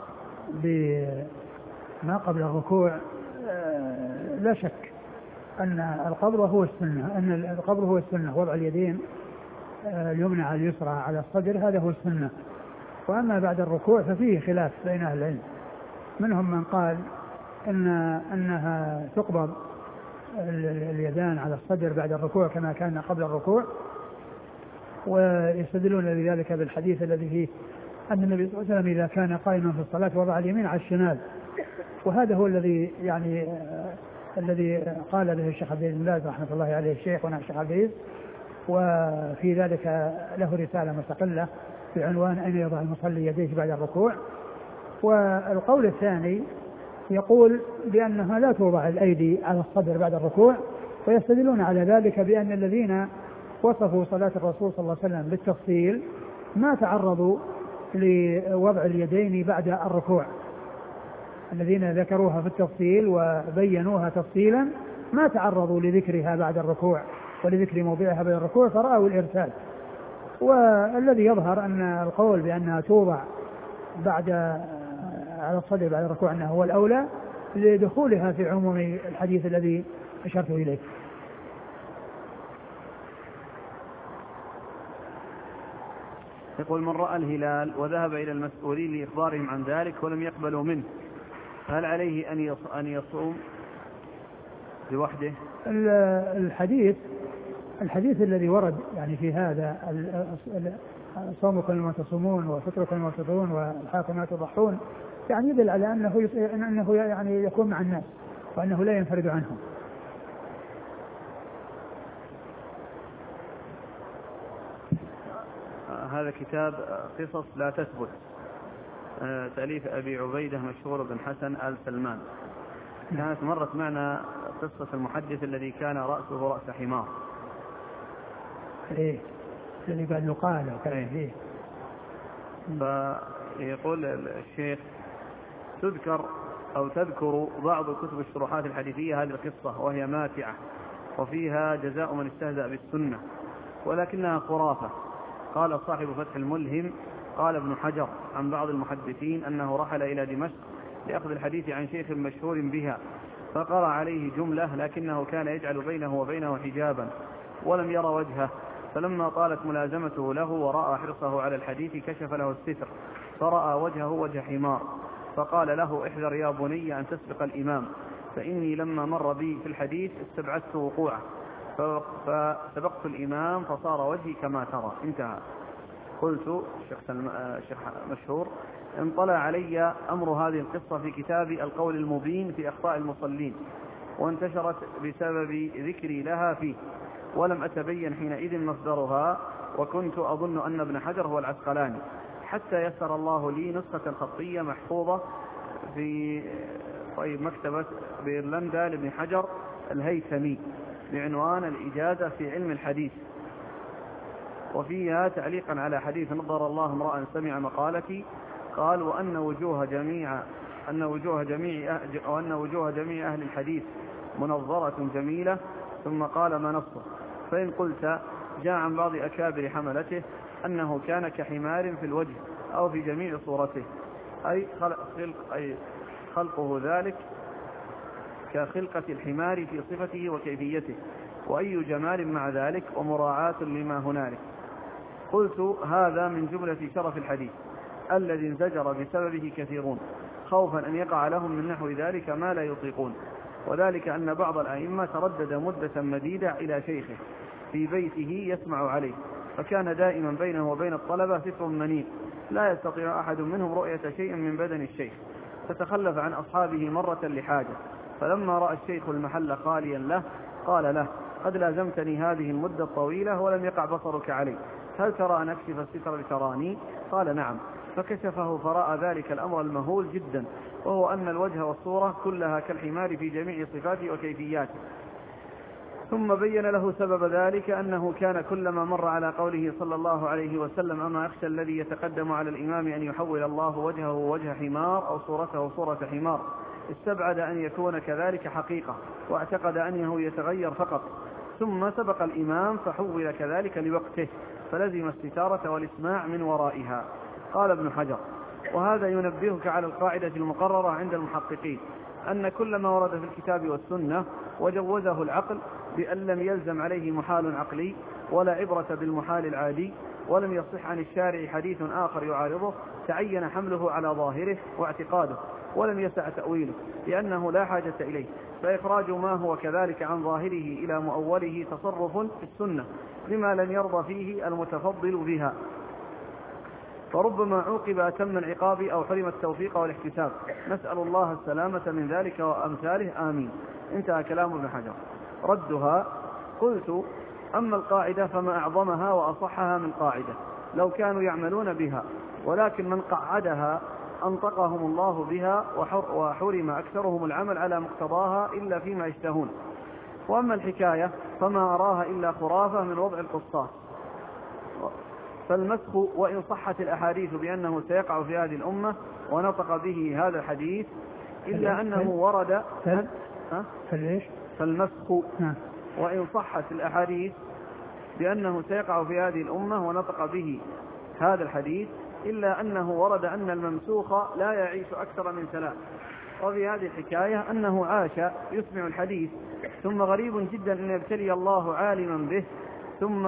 بما قبل الركوع لا شك أن القبض هو السنة، وضع اليدين اليمنى على اليسرى على الصدر هذا هو السنة. وأما بعد الركوع ففيه خلاف بين أهل العلم، منهم من قال أنها تقبض اليدان على الصدر بعد الركوع كما كان قبل الركوع، ويستدلون لذلك بالحديث الذي فيه أن النبي صلى الله عليه وسلم إذا كان قائما في الصلاة وضع اليمين على الشمال، وهذا هو الذي يعني الذي قال به الشيخ عبد العزيز رحمة الله عليه الشيخ ونعم الشيخ عبد العزيز، وفي ذلك له رسالة مستقلة بعنوان أين يضع المصلي يديه بعد الركوع. والقول الثاني يقول بأنها لا توضع الأيدي على الصدر بعد الركوع، ويستدلون على ذلك بأن الذين وصفوا صلاة الرسول صلى الله عليه وسلم بالتفصيل ما تعرضوا لوضع اليدين بعد الركوع، الذين ذكروها في التفصيل وبينوها تفصيلا ما تعرضوا لذكرها بعد الركوع ولذكر موضعها بعد الركوع فرأوا الإرسال. والذي يظهر أن القول بأنها توضع على الصدر بعد الركوع أنه هو الأولى لدخولها في عموم الحديث الذي أشرت إليه. يقول: من رأى الهلال وذهب إلى المسؤولين لإخبارهم عن ذلك ولم يقبلوا منه، هل عليه أن يصوم لوحده؟ الحديث الذي ورد يعني في هذا صومكم ما تصومون وفطركم ما تفطرون والحاكم ما تضحون، يعني يدل على أنه يعني يكون مع الناس وأنه لا ينفرد عنهم. هذا كتاب قصص لا تثبت، تأليف أبي عبيدة مشهور بن حسن آل سلمان. كانت مرت معنا قصة المحدث الذي كان رأسه رأس حمار. إيه الذي قال يقال وكذا. إيه. فيقول الشيخ تذكر أو تذكر بعض كتب الشروحات الحديثية هذه القصة وهي ماتعة وفيها جزاء من استهزأ بالسنة ولكنها خرافة. قال صاحب فتح الملهم قال ابن حجر عن بعض المحدثين أنه رحل إلى دمشق لأخذ الحديث عن شيخ مشهور بها فقرأ عليه جملة لكنه كان يجعل بينه وبينه حجابا ولم يرى وجهه، فلما طالت ملازمته له ورأى حرصه على الحديث كشف له الستر فرأى وجهه وجه حمار، فقال له احذر يا بني أن تسبق الإمام، فإني لما مر بي في الحديث استبعدت وقوعه فسبقت الإمام فصار وجهي كما ترى. انتهى. قلت الشيخ مشهور انطلع علي أمر هذه القصة في كتاب القول المبين في أخطاء المصلين وانتشرت بسبب ذكري لها فيه ولم أتبين حينئذ مصدرها، وكنت أظن أن ابن حجر هو العسقلاني، حتى يسر الله لي نسخة خطية محفوظة في مكتبة بإيرلندا لابن حجر الهيثمي بعنوان الإجازة في علم الحديث، وفيها تعليقا على حديث نظر الله امرأ سمع مقالتي قال وأن وجوه جميع أهل الحديث منظرة جميلة، ثم قال ما نصه، فإن قلت جاء عن بعض أكابر حملته أنه كان كحمار في الوجه أو في جميع صورته، أي خلقه ذلك كخلقة الحمار في صفته وكيفيته، وأي جمال مع ذلك ومراعاة لما هنالك. قلت هذا من جملة شرف الحديث الذي انزجر بسببه كثيرون خوفا أن يقع لهم من نحو ذلك ما لا يطيقون، وذلك أن بعض الأئمة تردد مدة مديدة إلى شيخه في بيته يسمع عليه، فكان دائما بينه وبين الطلبة ستر منيع لا يستطيع أحد منهم رؤية شيء من بدن الشيخ، فتخلف عن أصحابه مرة لحاجة، فلما رأى الشيخ المحل خاليا له قال له قد لازمتني هذه المدة الطويلة ولم يقع بصرك علي، هل ترى أن أكشف الستر لتراني؟ قال نعم، فكشفه فرأى ذلك الأمر المهول جدا، وهو أن الوجه والصورة كلها كالحمار في جميع صفاته وكيفياته. ثم بين له سبب ذلك أنه كان كلما مر على قوله صلى الله عليه وسلم أما أخشى الذي يتقدم على الإمام أن يحول الله وجهه وجه حمار أو صورته صورة حمار، استبعد أن يكون كذلك حقيقة واعتقد أنه يتغير فقط، ثم سبق الإمام فحول كذلك لوقته فلزم الستارة والإسماع من ورائها. قال ابن حجر وهذا ينبهك على القاعدة المقررة عند المحققين أن كل ما ورد في الكتاب والسنة وجوزه العقل بأن لم يلزم عليه محال عقلي ولا عبرة بالمحال العادي ولم يصح عن الشارع حديث آخر يعارضه تعين حمله على ظاهره واعتقاده ولم يسع تأويله لأنه لا حاجة إليه، فإخراج ما هو كذلك عن ظاهره إلى مؤوله تصرف في السنة لما لم يرضى فيه المتفضل بها، فربما عوقب أتم العقاب أو حرم التوفيق والاحتساب، نسأل الله السلامة من ذلك وأمثاله آمين. انتهى كلام ابن حجر. ردها قلت أما القاعدة فما أعظمها وأصحها من قاعدة لو كانوا يعملون بها، ولكن من قعدها أنطقهم الله بها وحرم أكثرهم العمل على مقتضاها إلا فيما يشتهون. وأما الحكاية فما أراها إلا خرافة من وضع القصاص، فالمسخ وإن صحت الأحاديث بأنه سيقع في هذه الأمة ونطق به هذا الحديث إلا أنه ورد فالمسخ وإن صحت الأحاديث بأنه سيقع في هذه الأمة ونطق به هذا الحديث إلا أنه ورد أن الممسوخ لا يعيش أكثر من 3. وفي هذه الحكاية أنه عاش يسمع الحديث ثم غريب جدا أن يبتلي الله عالما به ثم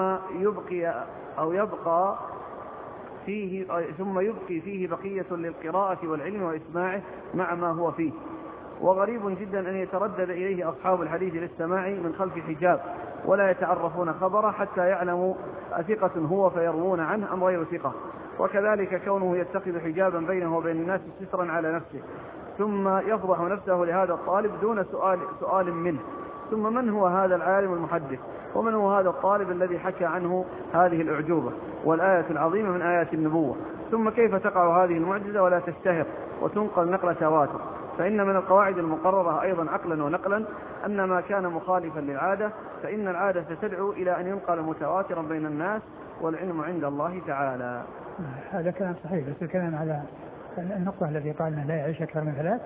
يبقي فيه بقية للقراءة والعلم وإسماعه مع ما هو فيه، وغريب جدا أن يتردد إليه أصحاب الحديث للسماع من خلف حجاب ولا يتعرفون خبره حتى يعلموا أثقة هو فيروون عنه أم غير ثقة، وكذلك كونه يتخذ حجابا بينه وبين الناس سترا على نفسه ثم يفضح نفسه لهذا الطالب دون سؤال منه. ثم من هو هذا العالم المحدث ومن هو هذا الطالب الذي حكى عنه هذه الأعجوبة والآية العظيمة من آيات النبوة. ثم كيف تقع هذه المعجزة ولا تشتهر وتنقل نقل تواتر؟ فإن من القواعد المقررة أيضا عقلا ونقلا أن ما كان مخالفا للعادة فإن العادة تدعو إلى أن ينقل متواترا بين الناس، والعلم عند الله تعالى. هذا كلام صحيح، بس الكلام على النقطة التي قال أنه لا يعيش أكثر من 3،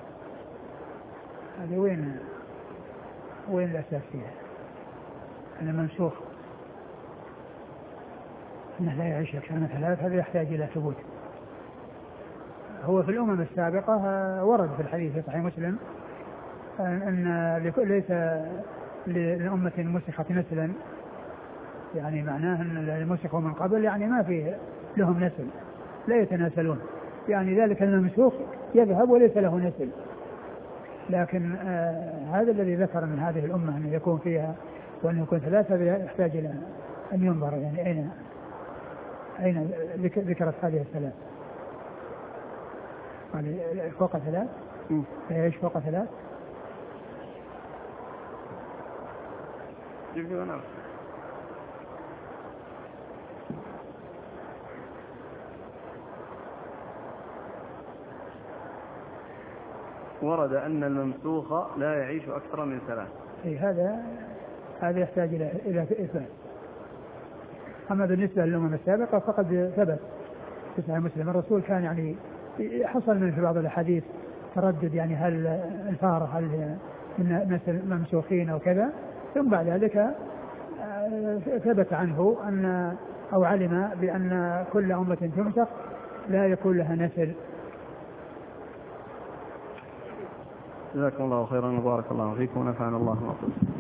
هذه وين الأساس فيها؟ أنا منسوخ أنه لا يعيش أكثر من 3، هذا يحتاج إلى ثبوت. هو في الأمم السابقة ورد في الحديث في صحيح مسلم أن ليس للأمة مسخت نسلا، يعني معناه أن المسخ من قبل يعني ما فيه لهم نسل، لا يتناسلون، يعني ذلك الممسوخ يذهب وليس له نسل. لكن هذا الذي ذكر من هذه الأمة أن يكون فيها وأن يكون 3 يحتاج إلى أن ينظر، يعني أين ذكرت هذه ال3؟ يعني فوق 3 ايش فوق 3؟ ورد أن الممسوخ لا يعيش أكثر من 3. هذا يحتاج إلى إثبات. أما بالنسبة للأمم السابقة فقد ثبت في صحيح مسلم الرسول كان يعني حصل من في بعض الأحاديث تردد، يعني هل الفارة هل من ممسوخين أو كذا، ثم بعد ذلك ثبت عنه أن أو علم بأن كل أمة تمسخ لا يكون لها نسل. جزاكم الله خيرا وبارك الله فيكم ونفعنا الله ما قلت.